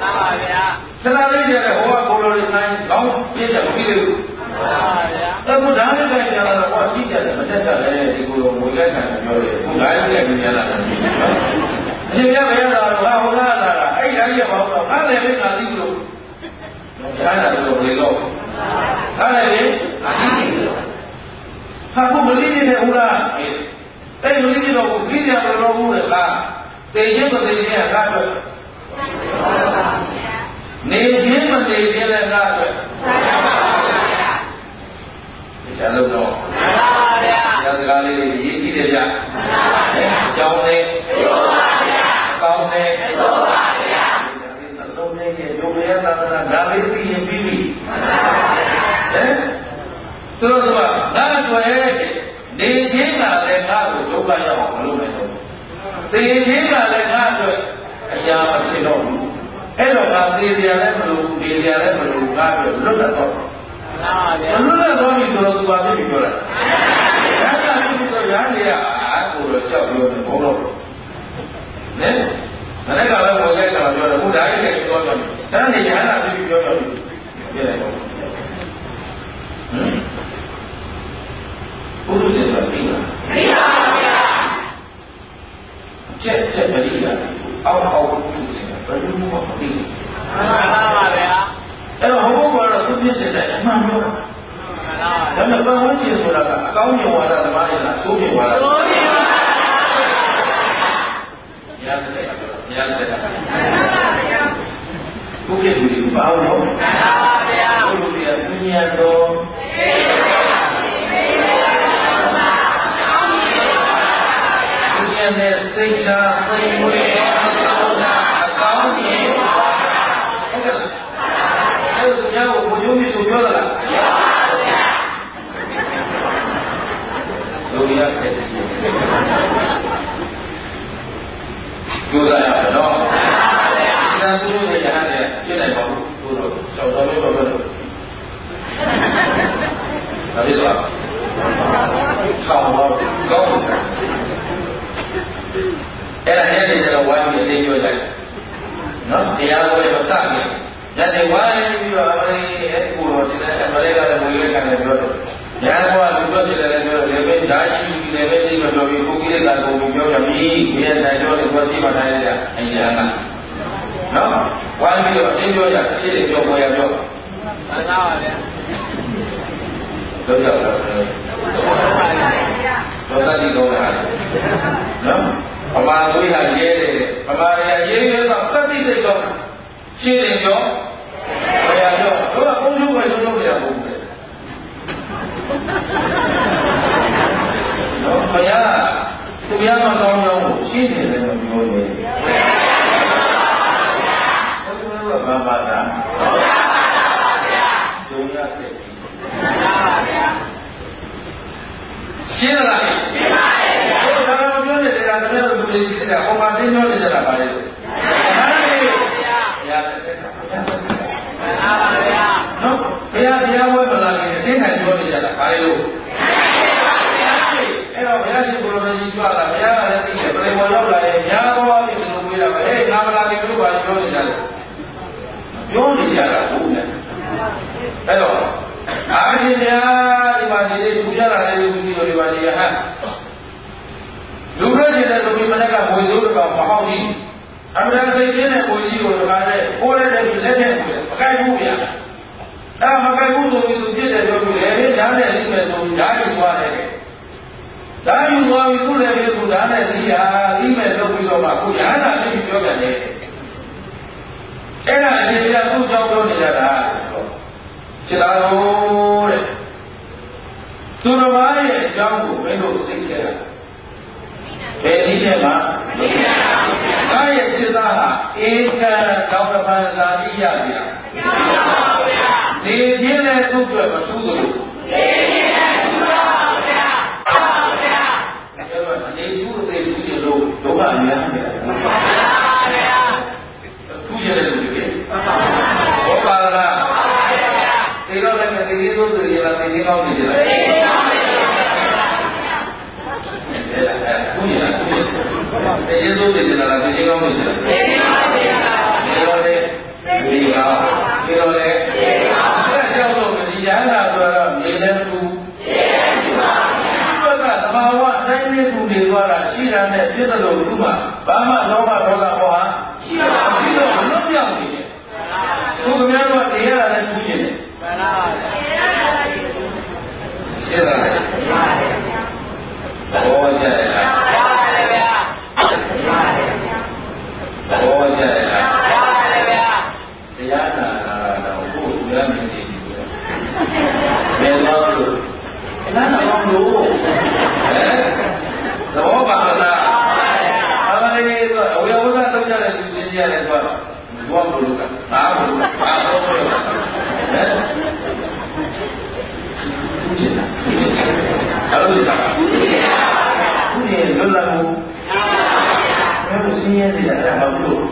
ဆရာလေးကျတဲ့ဟိုကကိုလိုလေးဆိုင်ကောင်းပြည့်တယ်မပြီးသေးဘူးအခုဒါနဲ့ကြကြတာတော့ရှိကြတယ်မတက်ကြလဲဒီကိုလိုငွေကြိုက်တာပြောတယ်အခုဒါလေးလည်းပြန်လာတာအရှင်မြတ်ဘယ်လာတော့ဟာဟိုကလာတာအဲ့ဒါကြီးကဘာလို့ငါလည်းပဲငါသိလို့ဒါလာလို့ဘယ်လိုဟာလည်းအတိဟာဘုမလေးနေတဲ့ဦးလားအဲ့မလေးတော့ဘူးပြီးကြတော့ဘူးလေလားတေခြင်းမတေခြင်းကကတော့နေခြင်းမနေခြင်းလည်းကတော့ဆရာလုံးတော့မှန်ပါဗျာဆရာစကားလေးတွေရေးကြည့်တယ်ဗျာအကြောင်းနဲ့ပြောပါဗျာကောင်းနဲ့ပြောပါဗျာလုံးနဲ့ရုပ်ရည်သာသနာဒါလေးသိရင်ပြီးပြီမှန်ပါဗျာဟဲ့ဆိုတော့ငါတွေ့နေခြင်းကလည်းငါ့ကိုဒုက္ခရောက်အောင်မလုပ်နိုင်တော့သိခြင်းကလည်းငါ့အတွက်အရာမဖြစ်တော့ဘူးအဲ့တော့ငါသိကြလည်းမလို့နေကြလည်းမလို့ငါ့အတွက်လွတ်လပ်တော့မလွတ်လပ်တော့ပြီဆိုတော့သူပါသိပြီပြောတာရတာပြီဆိုရနေရအားကိုတော့ကြောက်ပြောနေဘုံတော့နဲဒါနဲ့ကလည်းဝင်လိုက်တာပြောတယ်ဘုရားရဲ့ပြောပြောတယ်ဒါနဲ့ရတာပြီပြောပြောပြလိုက်တော့ဟမ်ဘုရားရှင်ကပြီးလားပြီးပါဗျာချက်ချက်မပြီးလားအောက်အောက်ဘုရားရှင်ကဘယ်လိုမှမပြီးဘူးမှန်ပါပါဗျာအဲ့တော့ဟောဘုရားတော့သူပြည့်စင်တယ်အမှန်ပြောတာဒါနဲ့ဘာဝင်ကျင်ဆိုတာကအကောင်းမြင်ဝါဒသမားတွေလားဆိုးမြင်ဝါဒဆိုးမြင်ဝါဒရတယ်ရတယ်ဘုရားလူတွေဘာလို့လဲမှန်ပါဗျာဘုရားလူတွေကပြညာတော်နဲ့စိတ်ချသိမ့်ဝေအကောင်းတာအကောင်းမြင်ပါဟုတ်ကဲ့အဲ့ဒါကြောင့်ဘုရားမြတ်ဆိုပြောတာလားမှန်ပါဗျာလူရတဲ့ကျိုးစားရမယ်နော်မှန်ပါဗျာဒါသူတို့ရဲ့ရဟန်းတွေပြည့်နိုင်ပါဘူးသူတို့စောင့်တော်လေးပါပဲဒါပြီးတော့ဆောင်းတော့ကောင်းအဲ့ဒါနဲ့လည်းဝိုင်းပြီးသိကြတယ်နော်တရားဝဲမစခင်ညနေဝိုင်းပြီးတော့အမလေးအဲ့ကိုတော့ဒီလည်းအမလေးကလည်းငွေလေးကနေပြောတယ်ညာဘောကသူပြောတယ်လည်းပြောတယ်လေဒါကြီးဒီလည်းပဲသိမပြောပြီးကိုကြီးလေးကကိုပြောရပြီဒီရဲ့တိုင်ပြောတယ်ကိုသိမှတိုင်းရအရင်ကနော်ဝိုင်းပြီးတော့အင်းပြောရရှင်းတယ်ပြောပေါ်ရပြောမှန်ပါဗျာတော့ရောက်တော့တော့တတိကောင်းတာနော်အမှားတွေးဟာရဲတယ်အမှားရရေးရဲတော့တတိစိတ်တော့ရှင်းတယ်ပြောဘယ်ရပြောတော့ဘုံလုံးပဲလုံးလုံးနေရဘူးနော်ဘုရားသူများမကောင်းကြောင်းကိုရှင်းတယ်လည်းမပြောနဲ့ဘုရားဘာမှတာကျုံရတဲ့ရှင်းလားရှင်းပါတယ်ဗျာဒါကပြောနေတာတကယ်လို့လူတွေရှိတယ်ဟောမှာတင်းပြောနေကြတာပါလေမှန်ပါဗျာဗျာမှန်ပါဗျာနော်ဘုရားတရားဝဲမလာခင်အသိနိုင်ပြောနေကြတာပါလေလို့အဲ့တော့ဘုရားရှင်ကိုယ်တော်ကြီးကြွလာဘုရားကလည်းသိတယ်ပြေပေါ်ရောက်လာရင်ညာတော်ပြီလို့ပြောတာပဲဟဲ့ငါမလာခင်တို့ပါပြောနေကြတယ်ပြောနေကြတာဟုတ်လားအဲ့တော့အားရှင်များဒီမှာဒီလေးထူကြတာလေးကိုပြီးတော့ဒီမှာဒီဟမ်လူပဲကျတဲ့လူမနဲ့ကဝေစိုးတော့မဟောက်ကြီးအမှန်စိတ်ချင်းတဲ့ကိုကြီးကိုတခါတည်းခိုးလိုက်တဲ့လက်နဲ့ကိုမကိုက်ဘူးဗျာအဲ့မကိုက်ဘူးဆိုပြီးသူပြစ်တယ်ပြောပြီးလေလေးချားတဲ့လိမ့်မယ်ဆိုပြီးဓာတ်ယူသွားတယ်ဓာတ်ယူသွားပြီးသူ့လည်းပြီးသူဓာတ်နဲ့လိဟာလိမ့်မယ်လို့ပြီးတော့မှကိုရဟန္တာပြီးပြောပြန်တယ်အဲ့ဒါအရှင်ကသူ့ကြောင့်ပြောနေကြတာခြေတော်တဲ့သူတော်ဘာရဲ့အကြောင်းကိုမင်းတို့သိခဲ့တာဘယ်နည်းနဲ့မှသိခဲ့ပါဘူးဗျာ။ဒါရဲ့စိတ်သားဟာဧကံတောင်းတပန်စာတိရဗျာ။သိပါပါဗျာ။နေခြင်းနဲ့သူ့အတွက်မထူးဘူးလို့နေခြင်းနဲ့ထူးပါဗျာ။ဟုတ်ပါဗျာ။အဲ့တော့နေထူးတဲ့ထူးတယ်လို့ဒုက္ခအများကြီးတယ်။ဟုတ်ပါဗျာ။ထူးရတယ်လို့ပြောတယ်။ဟုတ်ပါလား။ဒီတော့လည်းဒီလိုဆိုရင်လည်းဒီကောင်းနေကြတယ်။ဒီကောင်းနေကြတယ်။အဲ့ဒါကိုကြီးလား။ဒီလိုဆိုရင်လည်းဒီကောင်းနေကြတယ်။ဒီကောင်းနေကြတယ်။ဒီလိုလေပြောင်းနေတယ်သူကများတော့နေရတာလည်းထူးနေတယ်မှန်ပါပါရှင်းလားဘောကြရလားပါတယ်ဗျာဘောကြရလားပါတယ်ဗျာတရားနာတာတော့ဘုရားမြင်နေပြီဘယ်တော့လို့နားတော့လို့ဟဲ့သဘောပါလားဘာလဲဆိုအဝေယဝဇ္ဇတောက်ကြတဲ့လူချင်းကြီးရတယ်ဆိုတော့ဘောလို့ကဘာလို့ဘာလို့ဟဲ့အဲ့လိုတာဘူးရဲ့လွတ်လပ်မှုဘယ်လိုရှင်းရလဲအဲ့ဒါဘာလို့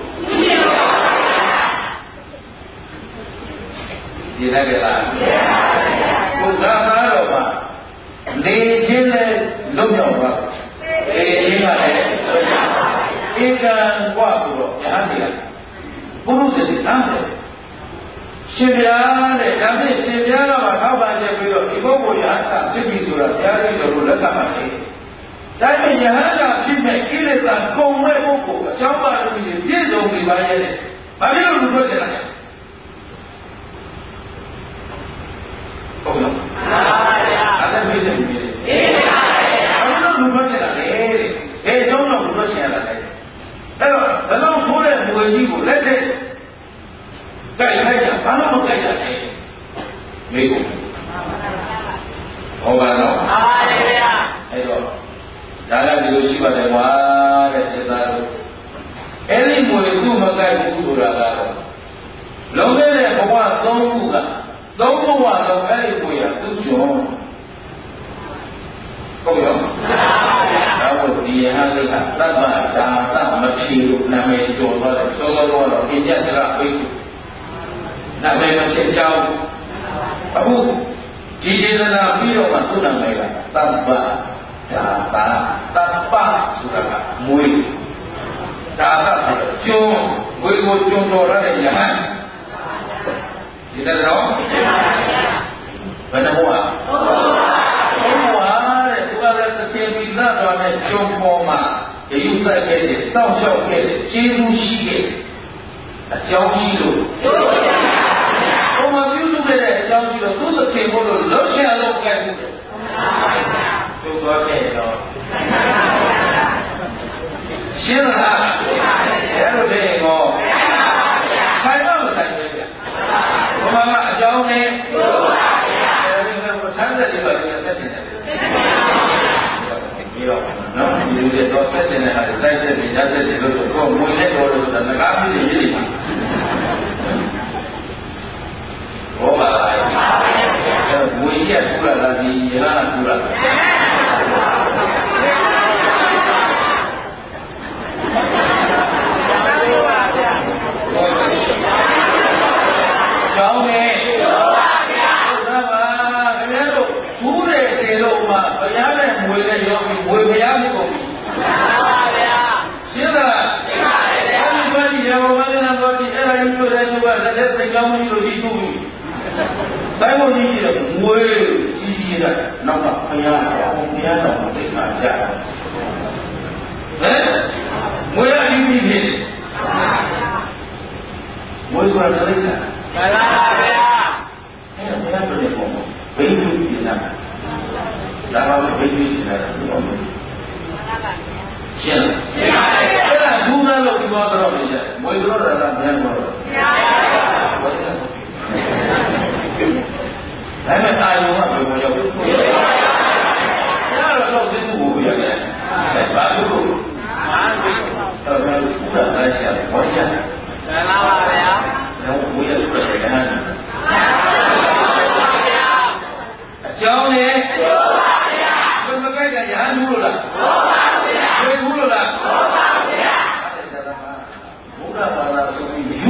ဒီလိုက်ကြလားဘုရားသားတော်မှာနေချင်းနဲ့လွတ်မြောက်ပါအေးအေးပါလေဧကံกว่าဆိုတော့ညာနေလားဘုရုသေနားတယ်ရှင်ဗျာတဲ့ဒါဖြင့်ရှင်ဗျာကမှထောက်ပံ့ချက်ပြီးတော့ဒီပုဂ္ဂိုလ်ရဟန္တာဖြစ်ပြီဆိုတာဘုရားကြီးတော်ကိုလက်ခံပါလေဒါပေမဲ့ယဟန္တာဖြစ်မဲ့ကိလေသာကုန်မဲ့ပုဂ္ဂိုလ်အကြောင်းပါလို့ပြည့်စုံပြီပါရဲ့ဘာဖြစ်လို့လူတို့ချင်လာလဲဟုတ်လားမှန်ပါဗျာအဲ့ဒါပြည့်တယ်ပြည့်တယ်ပြည့်ပါဗျာဘာလို့လူတို့ချင်လာလဲတဲ့ဘယ်ကြောင့်လို့လူတို့ချင်လာလဲအဲ့တော့ဘယ်လိုဆိုးတဲ့ငွေကြီးကိုလက်ထက်ကြိုက်လိုက်တာဘာလို့မကြိုက်တာလဲမေးဖို့ဟုတ်ပါတော့မှန်ပါဗျာအဲ့တော့ဒါကဒီလိုရှိပါတယ်ကွာတဲ့စိတ်သားတို့အဲ့ဒီငွေသူ့မကြိုက်ဘူးဆိုတာကတော့လုံးခဲ့တဲ့ဘဝသုံးခုကသုံးဘဝတော့အဲ့ဒီငွေကသူ့ကျော်ဟုတ်ရောမှန်ပါဗျာဒါကိုဒီယဟန်လေးကသဗ္ဗဒါသမဖြေလို့နာမည်ကျော်သွားတယ်စောစောတော့တော့ပြည့်ညက်စရာပြေးနာမည်မဖြစ်ကြောင်းအခုဒီဒေသနာပြီးတော့မှသူ့နာမည်ကသဗ္ဗဒါတာတပ္ပဆိုတာကမွေးဒါကဆိုတော့ကျွန်းမွေးကိုကျွန်းတော်ရတဲ့ယဟန်ဒီတော့ဘယ်နှဘဝဘုရားတဲ့သူကလည်းသင်ပြီးလာတော့တဲ့ကျွန်းပေါ်မှာရယူဆိုင်ခဲ့တဲ့စောင့်ရှောက်ခဲ့တဲ့ကျေးဇူးရှိခဲ့အကြောင်းရှိလို့ဘုံမှာပြုလုပ်ခဲ့တဲ့အကြောင်းရှိလို့သူ့သခင်ဘုလို့လှုပ်ရှားလုပ်ခဲ့မှုတယ်ကျုပ်သွားခဲ့တော့ရှင်းလားအဲ့လိုတဲ့ကောခိုင်တော့ဆိုင်ပဲဗျဘုရားကအကြောင်းနဲ့ကျိုးပါဗျာအဲဒီကဆန်းတဲ့ဒီပါဒီဆက်နေတယ်ပြီးတော့နော်ဒီလိုတော့ဆက်နေတဲ့ဟာတိုက်ဆက်ပြီးတိုက်ဆက်ပြီးလို့ဆိုတော့ဝင်လက်တော်လို့ဆိုတာငကားပြီးရေးနေပါဘောပါလားအဲဝိရထူလာလားဒီရဟန်းထူလာလားကျောင်းနဲ့ကျောင်းပါဗျာဟုတ်ပါခင်ဗျားတို့ဘူးတဲ့ခြေလုံးမှာဘုရားနဲ့မွေနဲ့ရောပြီးမွေဘုရားမကုန်ဘူးမှန်ပါဗျာရှင်းလားရှင်းပါဗျာဒီဘာကြီးရောမလည်းတော့ဒီအဲ့ဒါယူလို့တဲ့သူကလက်သက်စိတ်ကောင်းမှုလို့ဒီသူ့ပြီဆိုင်မကြီးကြီးတော့မွေကြီးကြီးတာနောက်ကဘုရားတော်ဘုရားတော်ကိုသိမှကြားဟမ်မွေအယူပြီးဖြစ်မွေဆိုတာတိစ္ဆာမှန်ပါဗျာအဲ့ဒါဘုရားပြောတဲ့ပုံမှာဘိဓုပြည်နာဒါပါဘိဓုပြည်နာတော့ဘုရားမှန်ပါဗျာရှင်းရှင်းပါဗျာအဲ့ဒါဒုနာလို့ပြောတော့နေတယ်မွေတော့တာကဘုရားပြောတော့ဘုရားဒါပေမဲ့အာယုံကဘယ်လိုရောက်လဲဘုရားတော့သိမှုကိုရတယ်ဘာလို့လဲဘာလို့တော့ဘုရားတရားရှာဘောရမှန်ပါဗျာတော့ဘုရားပြည့်တယ်ဟမ်အကြောင်းနဲ့ဟုတ်ပါဗျာဘယ်မကြိုက်တာရဟန်းဘူးလို့လားဟုတ်ပါဗျာဘယ်ဘူးလို့လားဟုတ်ပါဗျာဘုရားဘာသာဆိုပြီးယူ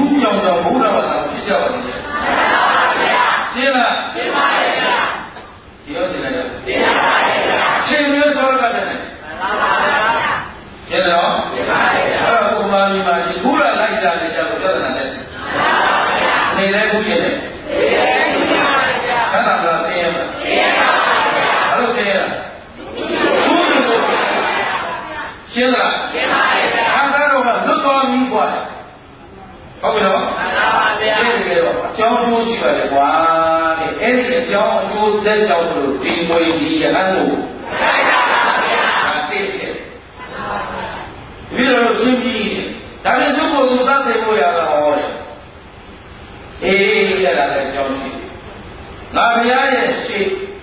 ဟုတ်ပြီနော်မှန်ပါဗျာအဲ့ဒီတော့အကြောင်းကျိုးရှိပါလေကွာတဲ့အဲ့ဒီအကြောင်းအကျိုးဆက်ကြောင့်လို့ဒီငွေဒီရဟန်းကိုလိုက်ပါပါဗျာဒါသိချက်ဒီလိုရှင်းပြီးဒါနဲ့သူ့ကိုယ်သူသတ်သိဖို့ရတာဟောတယ်အေးအဲ့ဒါလည်းအကြောင်းရှိငါဘုရားရဲ့ရှိ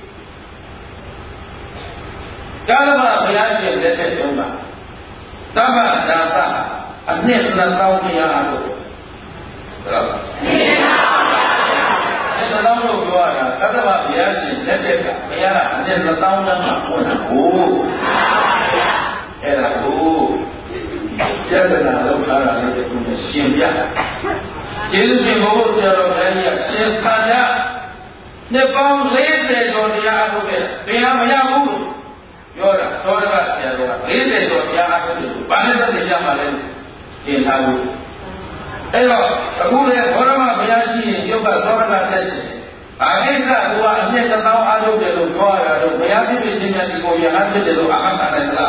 ကာလမဘုရားရှင်လက်ထက်တုန်းကတမ္ပဒါသအနှစ်နှစ်သောင်းတရားအလို့ဟုတ်လားအဲ့ဒါတော့လို့ပြောရတာတမ္ပဘုရားရှင်လက်ထက်ကဘုရားကအနှစ်နှစ်သောင်းတန်းမှာပွင့်တာကိုအဲ့ဒါကိုပြဿနာလောက်ထားတာလေးတစ်ခုနဲ့ရှင်းပြကျေးဇူးရှင်ဘုရားဆရာတော်ဘုရားကြီးကရှင်ဆန္ဒနှစ်ပေါင်းလေးဆယ်ကျော်တရားအထုတ်ခဲ့ဘယ်ဟာမရဘူးလို့ပြောတာသောတကဆရာတော်ကလေးဆယ်ကျော်တရားအထုတ်တယ်ဘာနဲ့သက်သေပြမှာလဲသင်ထားလို့အဲ့တော့အခုလေဘောရမဘုရားရှိရင်ရုပ်ကသောတကတက်ချင်ဘာကိစ္စသူကအနှစ်တစ်သောင်းအထုတ်တယ်လို့ပြောရတော့ဘုရားဖြစ်ဖြစ်ချင်းများဒီကိုရဟန်းဖြစ်တယ်လို့အမှန်တရားနဲ့လား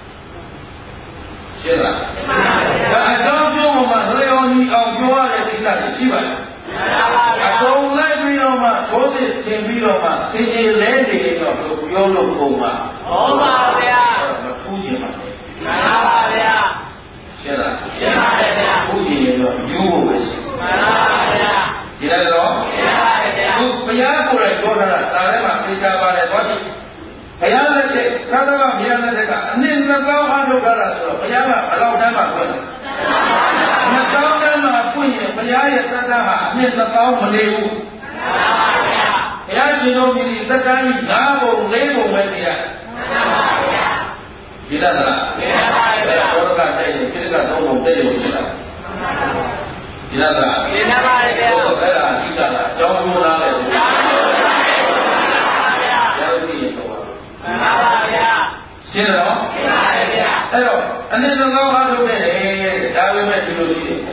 ရှင်းလားဒါအကြောင်းပြောမှရေော်ကြီးအောင်ပြောရတဲ့ကိစ္စတွေရှိပါတယ်အကုန်လိုက်ပြီးတော့မှသိုးသစ်ဆင်ပြီးတော့မှစင်ကြီးလဲနေတော့ပြောလို့ပုံမှာဟုတ်ပါဗျာမဖူးချင်ပါနဲ့မှန်ပါဗျာရှင်းလားရှင်းပါတယ်ဗျာဖူးချင်ရင်တော့ယူဖို့ပဲရှိမှန်ပါဗျာဒီလိုက်တော့ရှင်းပါတယ်ဗျာသူဘုရားကိုယ်တိုင်ပြောထားတာစာထဲမှာသိချပါတယ်တော့ဒီဘုရားလက်ထက်သာသနာ့ဘုရားလက်ထက်ကအနည်းနှစ်သောင်းအားထုတ်တာဆိုတော့ဘုရားကဘယ်လောက်တန်းမှပွင့်နှစ်သောင်းတန်းမှပွင့်ရင်ဘုရားရဲ့သတ္တဟာအနည်းနှစ်သောင်းမနေဘူးဘုရားရှင်တော်မြည်သတ္တကြီးငါးပုံလေးပုံပဲနေရဒီလားလားဘောရကတဲ့ရင်ပြိတ္တသုံးပုံတဲ့ရုံရှိတာဒီလားလားဒီလားပါဗျာအဲ့ဒါအဓိကလားအကြောင်းကျိုးလားလေမှန်ပါဗျာရှင်းတော့ရှင်းပါတယ်ဗျာအဲ့တော့အနည်းဆုံးသောအားထုတ်ခဲ့တယ်ဒါပေမဲ့ဒီလိုရှိတယ်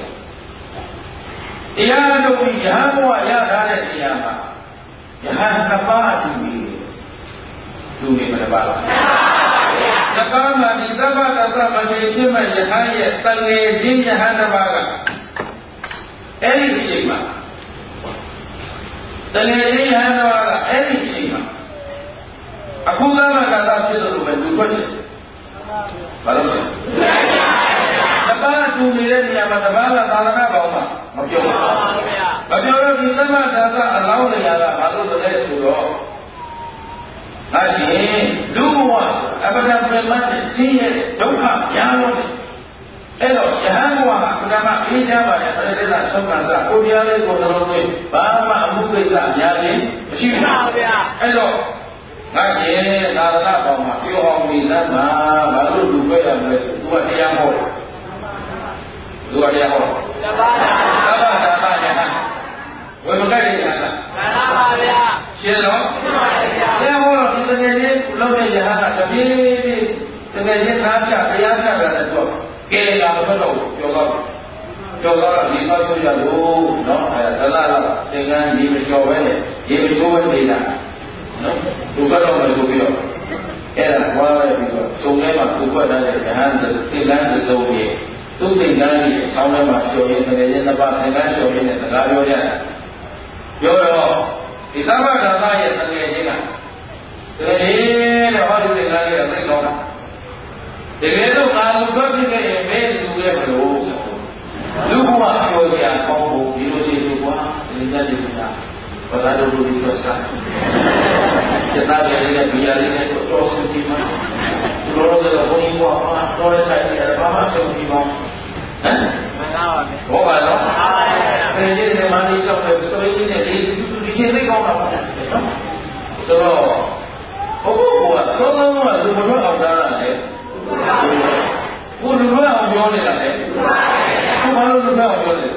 တရားထုတ်ပြီးယဟန်ဘဝရထားတဲ့နေရာမှာယဟန်နှစ်ပါးအတူပြီးလူတွေမတစ်ပါးလားမှန်ပါဗျာနှစ်ပါးမှာဒီသဗ္ဗတသမရှိဖြစ်မဲ့ယဟန်ရဲ့တန်ငယ်ချင်းယဟန်တစ်ပါးကအဲ့ဒီအချိန်မှာတန်ငယ်ချင်းယဟန်တစ်ပါးကအဲ့ဒီအချိန်မှာအခုသာမကသာဖြစ်လို့ပဲလူထွက်ချင်ဘာလို့လဲတပါးသူနေတဲ့နေရာမှာတပါးကသာသနာ့ဘောင်မှာမပြောပါဘူးဗျာမပြောတော့ဒီသမဒါသအလောင်းနေရတာဘာလို့လဲဆိုတော့ဟာရှင်လူဘဝအပဒံပြမတ်ဆင်းရဲဒုက္ခများလို့အဲ့တော့ယဟန်ဘဝကပဒမအေးချမ်းပါတယ်ပရိသေသသုခဆကိုတရားလေးကိုတော်တော်လေးဘာမှအမှုကိစ္စအများကြီးမရှိပါဘူးဗျာအဲ့တော့ငါရဲ့သာသနာ့ဘောင်မှာပြောအောင်နေလမ်းမှာဘာလို့လူပဲရမလဲသူကတရားဟောတယ်သူကတရားဟောတယ်သဘာဝသဘာဝဒါပါညာဝေမကတဲ့ညာလားမှန်ပါဗျာရှင်းတော့ရှင်းပါဗျာတရားဟောတော့ဒီတကယ်ချင်းလုံးတဲ့ညာကတပြေးပြေးတကယ်ချင်းနားချတရားချတာလည်းတော့ကဲလာမထွက်တော့ပြောတော့ပြောတော့ဒီတော့ဆိုရလို့နော်အဲဒါလားသင်္ကန်းဒီမလျှော်ပဲနဲ့ဒီမချိုးပဲနေတာနော်သူကတော့မလုပ်ပြီးတော့အဲ့ဒါဝါရပြီးတော့သုံးထဲမှာသူ့ဘက်တဲ့ဉာဏ်သင်္ကန်းတစ်စုံကြီးသူ့သင်္ကန်းကြီးဆောင်းထဲမှာကျော်ရင်တကယ်ချင်းတစ်ပါးသင်္ကန်းကျော်ရင်လည်းစကားပြောရတယ်ပြောတော့ဒီသဗ္ဗဒါသရဲ့တကယ်ချင်းကတကယ်တဲ့ဟောဒီသင်္ကန်းကြီးကသိကောင်းတာတကယ်တော့ငါလူထွက်ဖြစ်ခဲ့ရင်ဘယ်လူရဲ့မလို့လူဘဝပြောကြကောင်းဖို့ဒီလိုရှိလို့ကွာဒီစက်ဒီစကားဘာသာတို့ဒီလိုစားကျတာရည်နဲ့ဘီယာလေးနဲ့တော့စင်တီမှာသူတို့ကတော့ဘုန်းကြီးကတော့ရတဲ့ဆိုင်ကဘာမှဆုံးပြီးပါဟမ်မှန်ပါပါဘောပါတော့မှန်ပါပါခရီးတွေမှာနေလျှောက်တယ်ဆိုရင်လည်းဒီဒီချင်းလေးကောင်းတာပါနော်ဆိုတော့ဘုရားကသုံးလုံးကလူမထွက်အောင်သားရတယ်ကိုလူထွက်အောင်ပြောနေတာလေကိုဘာလို့လူထွက်အောင်ပြောလဲ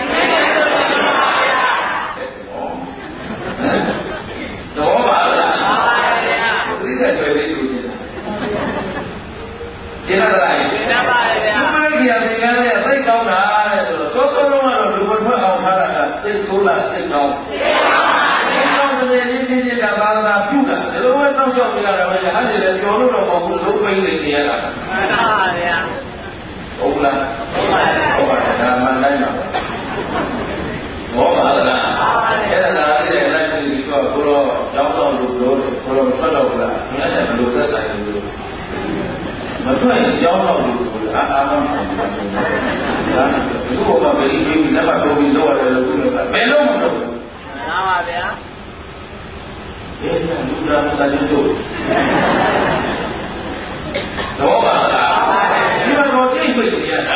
တော့ပါလားပါပါဗျာဒီကတွေ့လေးလူကြီးရှင်းလားလားရှင်းပါဗျာဘုရားကြီးကသင်္ကန်းလေးသိကောင်းတာတဲ့ဆိုတော့သောသောလုံးကတော့လူမထွက်အောင်ထားတာကစိတ်ဆိုးလားစိတ်ကောင်းစိတ်ကောင်းပါဗျာစိတ်ကောင်းတဲ့ရင်းချင်းချင်းကသာသနာပြုတာဒီလိုပဲတောက်လျှောက်ပြရတာပဲဟာဒီလေပြောလို့တော့မဟုတ်ဘူးလုံးပိန်းနေနေရတာမှန်ပါဗျာဟုတ်လားဟုတ်ပါဗျာဟုတ်ပါဗျာဒါမှန်တိုင်းပါဘောပါလားအဲ့ဒါလားအဲ့ဒါလည်းဒီဆိုကိုတော့ကြောင်းတော့လို့လို့ကိုတော့ထွက်တော့ဘူးလားဘယ်နဲ့ဘယ်လိုသက်ဆိုင်လဲလို့မထွက်ရင်ကြောင်းတော့လို့အာအာမဟုတ်ဘူးဒါဒီလိုဘာပဲဒီလက်မတော်ပြီးလောက်ရတယ်လို့ပြောတာဘယ်လို့မလုပ်ဘူးမှန်ပါဗျာဒီကလူသားစာချုပ်တော့ပါလားဒီမှာတော့သိပြီရတာ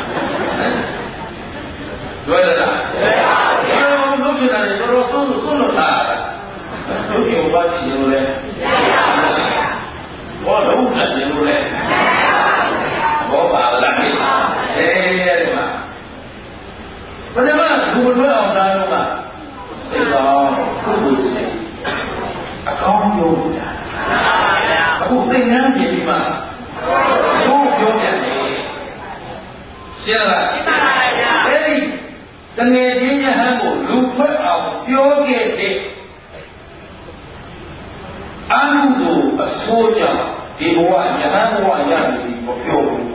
တွေ့ရလားတွေ့ပါဘူးဘယ်လိုလုပ်ချင်တယ်တော်တော်ဆုံးဆုံးလို့လာတာတို့ရောပါကြည့်လို့လဲဘောလုံးနဲ့ကြည့်လို့လဲဘောပါလားအေးရတယ်မှာဘယ်မှာဘူလို့အောင်တာတော့ကစိတ်ကောင်းပုဂ္ဂိုလ်စိတ်အကောင်းပြောတာအခုသင်္ကန်းပြင်ပြီးမှဘုပြောပြန်တယ်ရှင်းလားရှင်းပါပါဗျာအဲ့ဒီတငယ်ချင်းယဟန်ကိုလူထွက်အောင်ပြောခဲ့တဲ့အာဟုကိုအစိုးကြောင့်ဒီဘဝယဟန်ဘဝရတယ်ဒီမပြောဘူး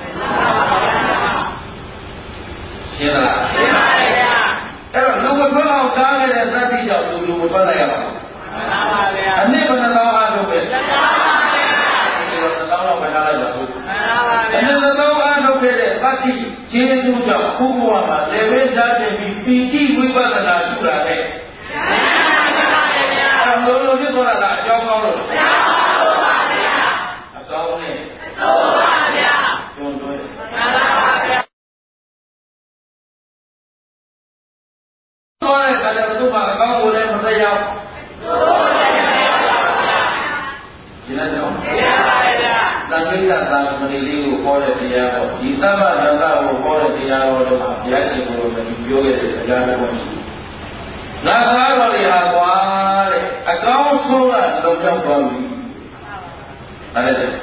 ရှင်းလားရှင်းပါပါဗျာအဲ့တော့လူမထွက်အောင်တားခဲ့တဲ့သတိကြောင့်လူလူမထွက်လိုက်ရပါဘူးမှန်ပါဗျာအနည်းဘယ်နှသောအားထုတ်ပဲမှန်ပါဗျာဒီတော့သောတော့မထားလိုက်ပါဘူးမှန်ပါဗျာအနည်းသောအားထုတ်ခဲ့တဲ့သတိကျေးဇူးကြောင့်ဘုရားမှာလေဝိဓာတ်တင်ပြီးပီတိဝိပဿနာရှုတာနဲ့မှန်ပါဗျာအဲ့တော့လိုလိုဖြစ်သွားတာအကြောင်းကောင်းလို့မှန်ပါဗျာအကောင်းနဲ့အဆိုးပါဗျာတွန်းတွန်းမှန်ပါဗျာသွားတဲ့အခါကျတော့သူ့မှာအကောင်းကိုလည်းမသက်ရောက်ဒီနေ့တော့သံဃိတသာသမဏေလေးကိုဟောတဲ့တရားတော့ဒီသမ္မာဒန္တကိုဟောတဲ့တရားတော်တွေမှာဘုရားရှင်ကိုယ်တော်ပြောခဲ့တဲ့စကားတော်ရှိငါသားတော်တွေဟာကွာတဲ့အကောင်းဆုံးကလုံရောက်သွားပြီအဲ့ဒါလေ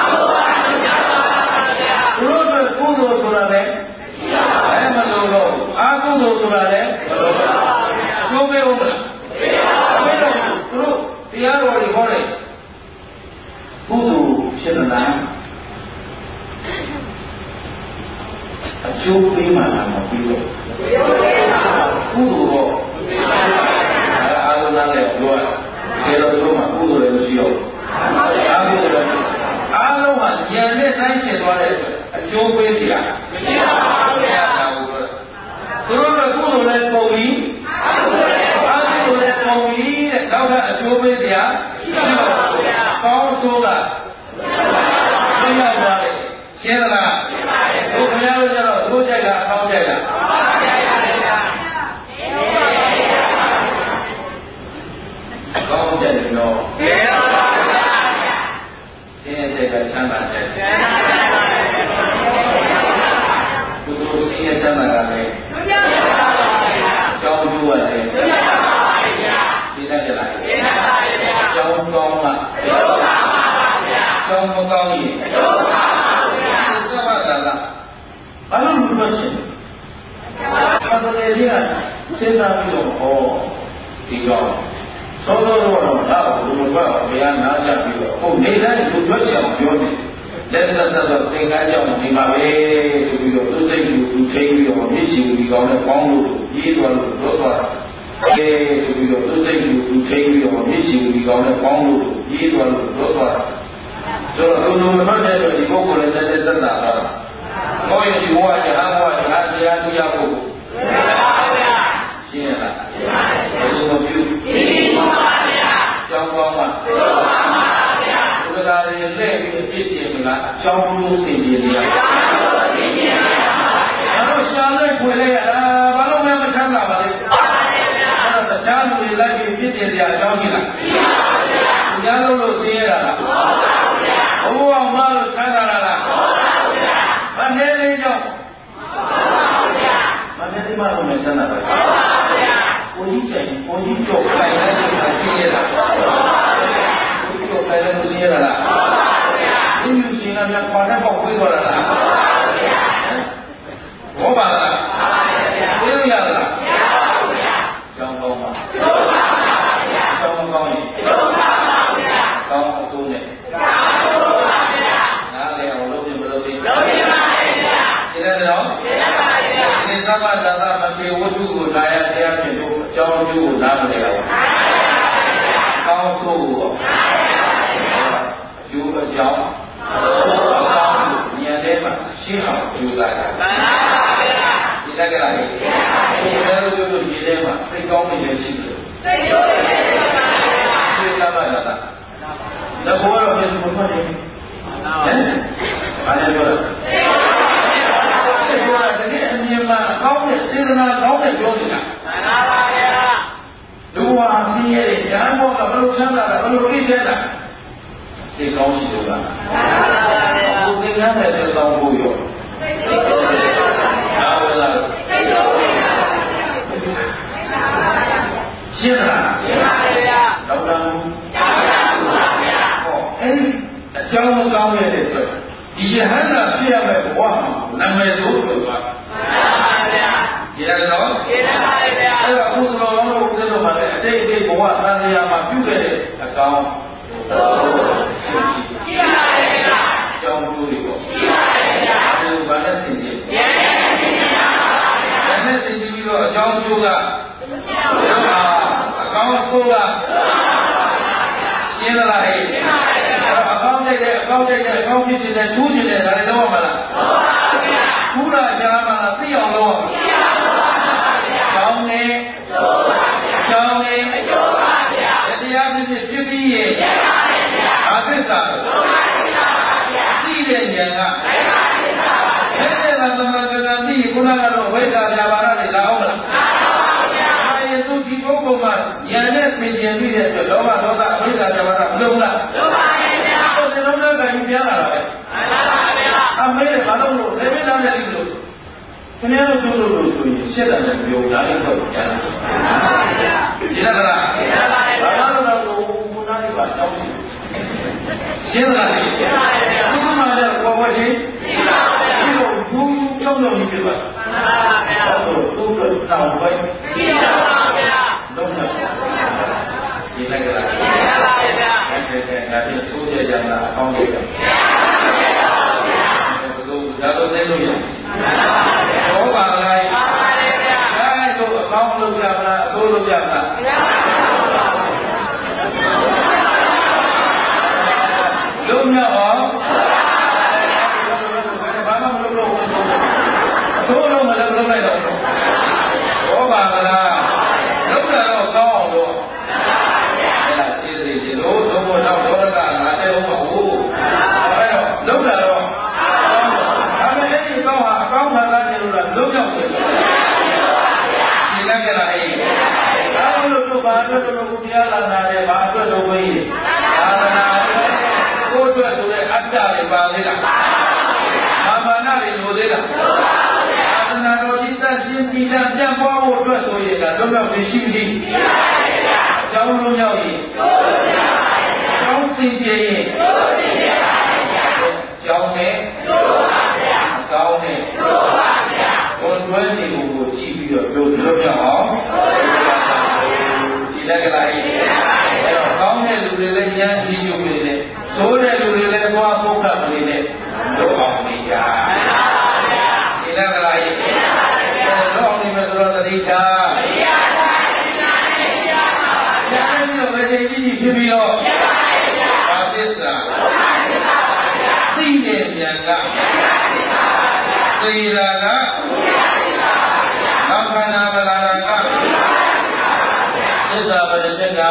ဘုရားကုသိုလ်ဆိုတာလည်းအဲ့မလို့တော့အာကုသိုလ်ဆိုတာလည်းမလို့တော့ကျိုးမေးဦးမလားမေးတော့သူတို့တရားတော်တွေဟောတယ်ကုသိုလ်ဖြစ်လားအကျိုးပေးမှလားမပြီးတော့ကုသိုလ်တော့အာရုံနဲ့ပြောတယ်ဒါတော့တို့မှာကုသိုလ်လည်းမရှိတော့အာကုသိုလ်လည်းအားလုံးကဉာဏ်နဲ့တိုင်းရှင်းသွားတဲ့အကျိုးပေးတရားမရှိပါဘူးဗျာသူတို့ကကုသိုလ်လည်းပုံပြီးအာကုသိုလ်လည်းပုံပြီးတဲ့တော့ကအကျိုးပေးတရားရှိပါဘူးဗျာကောင်းဆိုးကရှင်းရပါတယ်ရှင်းလားရှင်းပါတယ်ဘုရားတို့ကျတော့သိုးကြိုက်တာအကောင်းကြိုက်တာကောင်းကြိုက်ပါဗျာကောင်းကြိုက်တယ်နော်ရှင်းပါပါဗျာရှင်းတဲ့ကချမ်းသာတယ်ရှင်းပါပါဘုသူရှင်းရတဲ့မှာလည်းရှင်းပါပါဗျာကြောင်းကျိုးရတယ်ရှင်းပါပါဗျာရှင်းတယ်လားရှင်းပါပါဗျာကြောင်းကောင်းလားရှင်းပါပါဗျာကြောင်းမကောင်းရင်ရှင်းပါပါဗျာရှင်းပါပါလားဘာလို့မလို့ရှင်းဘာလို့လဲဒီကစဉ်းစားပြီးတော့ဟောဒီတော့သောသောတော့တော့ဘုရားကဘုရားနားချပြီးတော့ဟုတ်နေတိုင်းသူတွေ့ကြအောင်ပြောနေလက်ဆက်ဆက်တော့သင်္ကန်းကြောင့်ဒီမှာပဲဆိုပြီးတော့သူစိတ်ကိုသူထိပြီးတော့မြစ်ရှိဒီကောင်နဲ့ပေါင်းလို့ရေးသွားလို့တော့သွားအဲဆိုပြီးတော့သူစိတ်ကိုသူထိပြီးတော့မြစ်ရှိဒီကောင်နဲ့ပေါင်းလို့ရေးသွားလို့တော့သွားဆိုတော့သူလုံးမထွက်တဲ့ဒီပုဂ္ဂိုလ်လည်းတက်တက်တာပါဟောရင်ဒီဘဝကျဟာဘဝကျဟာတရားသူရဖို့ရှင်းရလားရှင်းပါတယ်ဘယ်လိုပြုရှင်းပါဗျာကျောင်းကောင်းပါရှင်းပါဗျာဘုရားရဲ့လက်ပြီးအဖြစ်ပြင်မလားကျောင်းလို့စင်ကြယ်နေရကျောင်းလို့စင်ကြယ်နေရပါဗျာတို့ရှာလိုက်ဖွယ်လိုက်ရတာဘာလို့မှမချမ်းသာပါလဲပါပါဗျာအဲ့တော့တရားလူတွေလိုက်ပြီးဖြစ်တင်ကြအကြောင်းရှိလားရှိပါဗျာတရားလုံးလို့ဆင်းရတာလားဟုတ်ပါဗျာဘုရားမလို့ချမ်းသာတာလားဟုတ်ပါဗျာမနေလေးကြောင့်ဟုတ်ပါဗျာမနေလေးမလို့မချမ်းသာပါဘူးဟုတ်ပါဗျာကိုကြီးကျန်ကိုကြီးကြောက်ခိုင်းလိုက်တာရှင်းရတာဟုတ်ပါဗျာကိုကြီးကြောက်ခိုင်းလိုက်လို့ရှင်းရတာလားဟုတ်ပါဗျာဒီမျိုးရှင်းတာများပါတဲ့ပေါက်ပြေးသွားတာလားဟုတ်ပါဗျာဟုတ်ပါလားဟုတ်ပါဗျာပြေးရလားမရပါဘူးဗျာကျောင်းကောင်းပါဟုတ်ပါဗျာကျောင်းကောင်းရင်ဟုတ်ပါဗျာကောင်းအစိုးနဲ့ကောင်းအစိုးပါဗျာနားလည်အောင်လုပ်ရင်မလုပ်ရင်လုပ်ရင်ပါဗျာဒီနေ့တော့ဒီနေ့ပါဗျာဒီနေ့သမ္မာသံဃာမရှိဝတ္ထုကိုနာရတရားဖြင့်တို့အကြောင်းကျိုးကိုနားမလည်အောင်ကောင်းဆိုးကိုကျိုးအကြောင်းအကောင်းဉာဏ်ထဲမှာရှင်းအောင်ကျိုးတာမှန်ပါဗျာဒီလက်ကလာနေဒီလိုလိုတို့ဒီထဲမှာစိတ်ကောင်းနေတယ်ရှိတယ်စိတ်ကောင်းနေတယ်ပါဗျာစိတ်ကပါလားဒါဘောရောပြန်မဖတ်နေဟမ်ဘာလဲပြောလဲစိတ်ကောင်းတယ်တကယ်အမြင်မှာအကောင်းနဲ့စေတနာကောင်းနဲ့ပြောနေတာမှန်ပါဗျာလူဟာဆင်းရဲတယ်ဉာဏ်ဘောကဘယ်လိုချမ်းသာတာဘယ်လိုသိတဲ့တာစိတ်ကောင်းရှိလို့လားမှန်ပါဗျာဘုရားနဲ့သက်ဆောင်ဖို့ရောစိတ်ကောင်းတယ်ပါဗျာလားစိတ်ကောင်းတယ်ရှင်းလားရှင်းပါဗျာတော့တော့ကြားပါဗျာဟောအဲ့ဒီအကြောင်းကောင်းရဲ့အတွက်ဒီယဟန္တာပြရမယ့်ဘဝမှာနာမည်ဆိုလို့ပါမှန်ပါဗျာဒီတော့ရှင်းပါဗျာအဲ့တော့အခုတော်တော်လို့ပြောလို့ပါလေအတိတ်အတိတ်ဘဝသံဃာမှာပြုခဲ့တဲ့အကောင်းရှင်းပါဗျာအကြောင်းကျိုးတွေပေါ့ရှင်းပါဗျာဒီဘာနဲ့သင်ကြည့်ရှင်းပါဗျာဘာနဲ့သင်ကြည့်ပြီးတော့အကြောင်းကျိုးကအကောင်းဆိုးလားရှင်းလားဟဲ့ရှင်းပါဗျာအကောင်းတဲ့အကောင်းတဲ့အကောင်းဖြစ်နေတဲ့ကျိုးနေတဲ့ဒါလည်းတော့မလားဟုတ်ပါဗျာကျိုးတာရှားမှလားသိအောင်လုပ်အောင်သိအောင်လုပ်ပါဗျာကောင်းနေကျိုးပါဗျာကောင်းနေအကျိုးပါဗျာတရားဖြစ်ဖြစ်ဖြစ်ပြီးရင်ရပါဗျာအာသစ္စာလို့ဟုတ်ပါဗျာသိတဲ့ဉာဏ်ကနိုင်ပါဗျာအဲ့ဒါကသမဂ္ဂကသိခုနကတော့ဝိဇ္ဇာပြပါရတွေလာအောင်မလားသူဒီပုဂ္ဂိုလ်မှာဉာဏ်နဲ့သင်ကျင်ပြီးတဲ့အတွက်လောဘဒေါသအဝိဇ္ဇာပြပါဒမလုပ်ဘူးလားလုပ်ပါရဲ့ဗျာဟိုဒီလုံးနဲ့ကပြန်လာတာပဲမှန်ပါဗျာအမေဘာလို့လို့လေမေးတာနဲ့ဒီလိုခင်ဗျားတို့တို့လို့ဆိုရင်ရှက်တယ်နဲ့ပြောတာလည်းတော့ပြန်လာမှန်ပါဗျာဒီလားလားဒီလားပါဘာလို့လဲလို့ဘုရားကြီးကတောင်းတယ်ရှင်းလားရှင်းပါရဲ့ဘုရားလည်းဘောဝချင်းရှင်းပါဗျာဒီလိုဘူးကြောင်းလို့ပြပါမှန်ပါဗျာဟုတ်တော့သူ့တော့တောင်းပဲရှင်းပါလုံးဝဒီလက်ကလာဒီလက်ကလာဗျာအဲ့ဒါကဆိုးကြကြမှာအကောင်းကြီးတယ်ဒါတော့သိလို့ရဟောပါလားပါပါဗျာအဲ့ဒါအကောင်းလုပ်ကြမလားအဆိုးလုပ်ကြမလားလုံးမြောက်အောင်ဘာမှမလုပ်လို့အဆိုးလုံးမလုပ်လိုက်တော့ဟောပါလားလုံးတာတော့ကောင်းအောင်လို့အဲ့ဒါရှင်းသေးရှင်းလို့သုံးဖို့တော့သောတာငါတဲ့ဥပ္ပါဟုအဲ့တော့လုံးတာတော့ဒါပေမဲ့ဒီကောင်းဟာအကောင်းမှလာတယ်လို့လားလုံးရောက်တယ်ဒီလက်ကလာအေးဒါလို့တို့ဘာအတွက်လို့ဘုရားလာတာလဲဘာအတွက်လို့ဝိညာဉ်သာသနာကိုအတွက်ဆိုတဲ့အတ္တတွေပါသေးလားအာမနာတွေလိုသေးလားသာသနာတော်ကြီးသက်ရှင်ပြီးတာပြတ်သွားဖို့အတွက်ဆိုရင်ဒါလုံးရောက်ရှိရှိရှိပါဗျာအကြောင်းလုံးရောက်ရင်ဟုတ်ပါဗျာအကြောင်းစင်ကြရင်ဟုတ်ပါဗျာအကြောင်းနဲ့ဟုတ်ပါဗျာအကောင်းနဲ့ဟုတ်ပါဗျာဘုံတွဲနေကိုကြည့်ပြီးတော့တို့လုံးရောက်အောင်ဟုတ်ပါဗျာဒီလက်ကလာရင်အဲ့တော့ကောင်းတဲ့လူတွေလည်းဉာဏ်ရှိယူနေတယ်ဆိုးတဲ့လူတွေလည်းသွားပုတ်ခတ်နေတယ်တို့အောင်နေကြဒီလက်ကလာရင်တို့အောင်နေမယ်ဆိုတော့တတိချာဖြစ်ပြီးတော့ဘာသစ္စာသိတဲ့ဉာဏ်ကသိတာကဘာခန္ဓာမလာတာကသစ္စာပဋိစ္ဆေက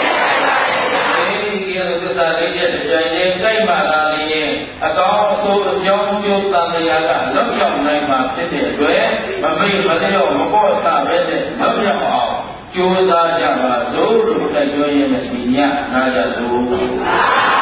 ဒီကိသစ္စာလေးချက်ကြိုင်နေကြိုက်မှလာရင်အကောင်းအဆိုးအကြောင်းကျိုးတန်တရားကလောက်ရောက်နိုင်မှာဖြစ်တဲ့အတွက်မမိတ်မလျော့မပေါ့ဆပဲနဲ့လောက်ရောက်အောင်ကြိုးစားကြပါစို့လို့တိုက်တွန်းရတဲ့ဒီညနာကြစို့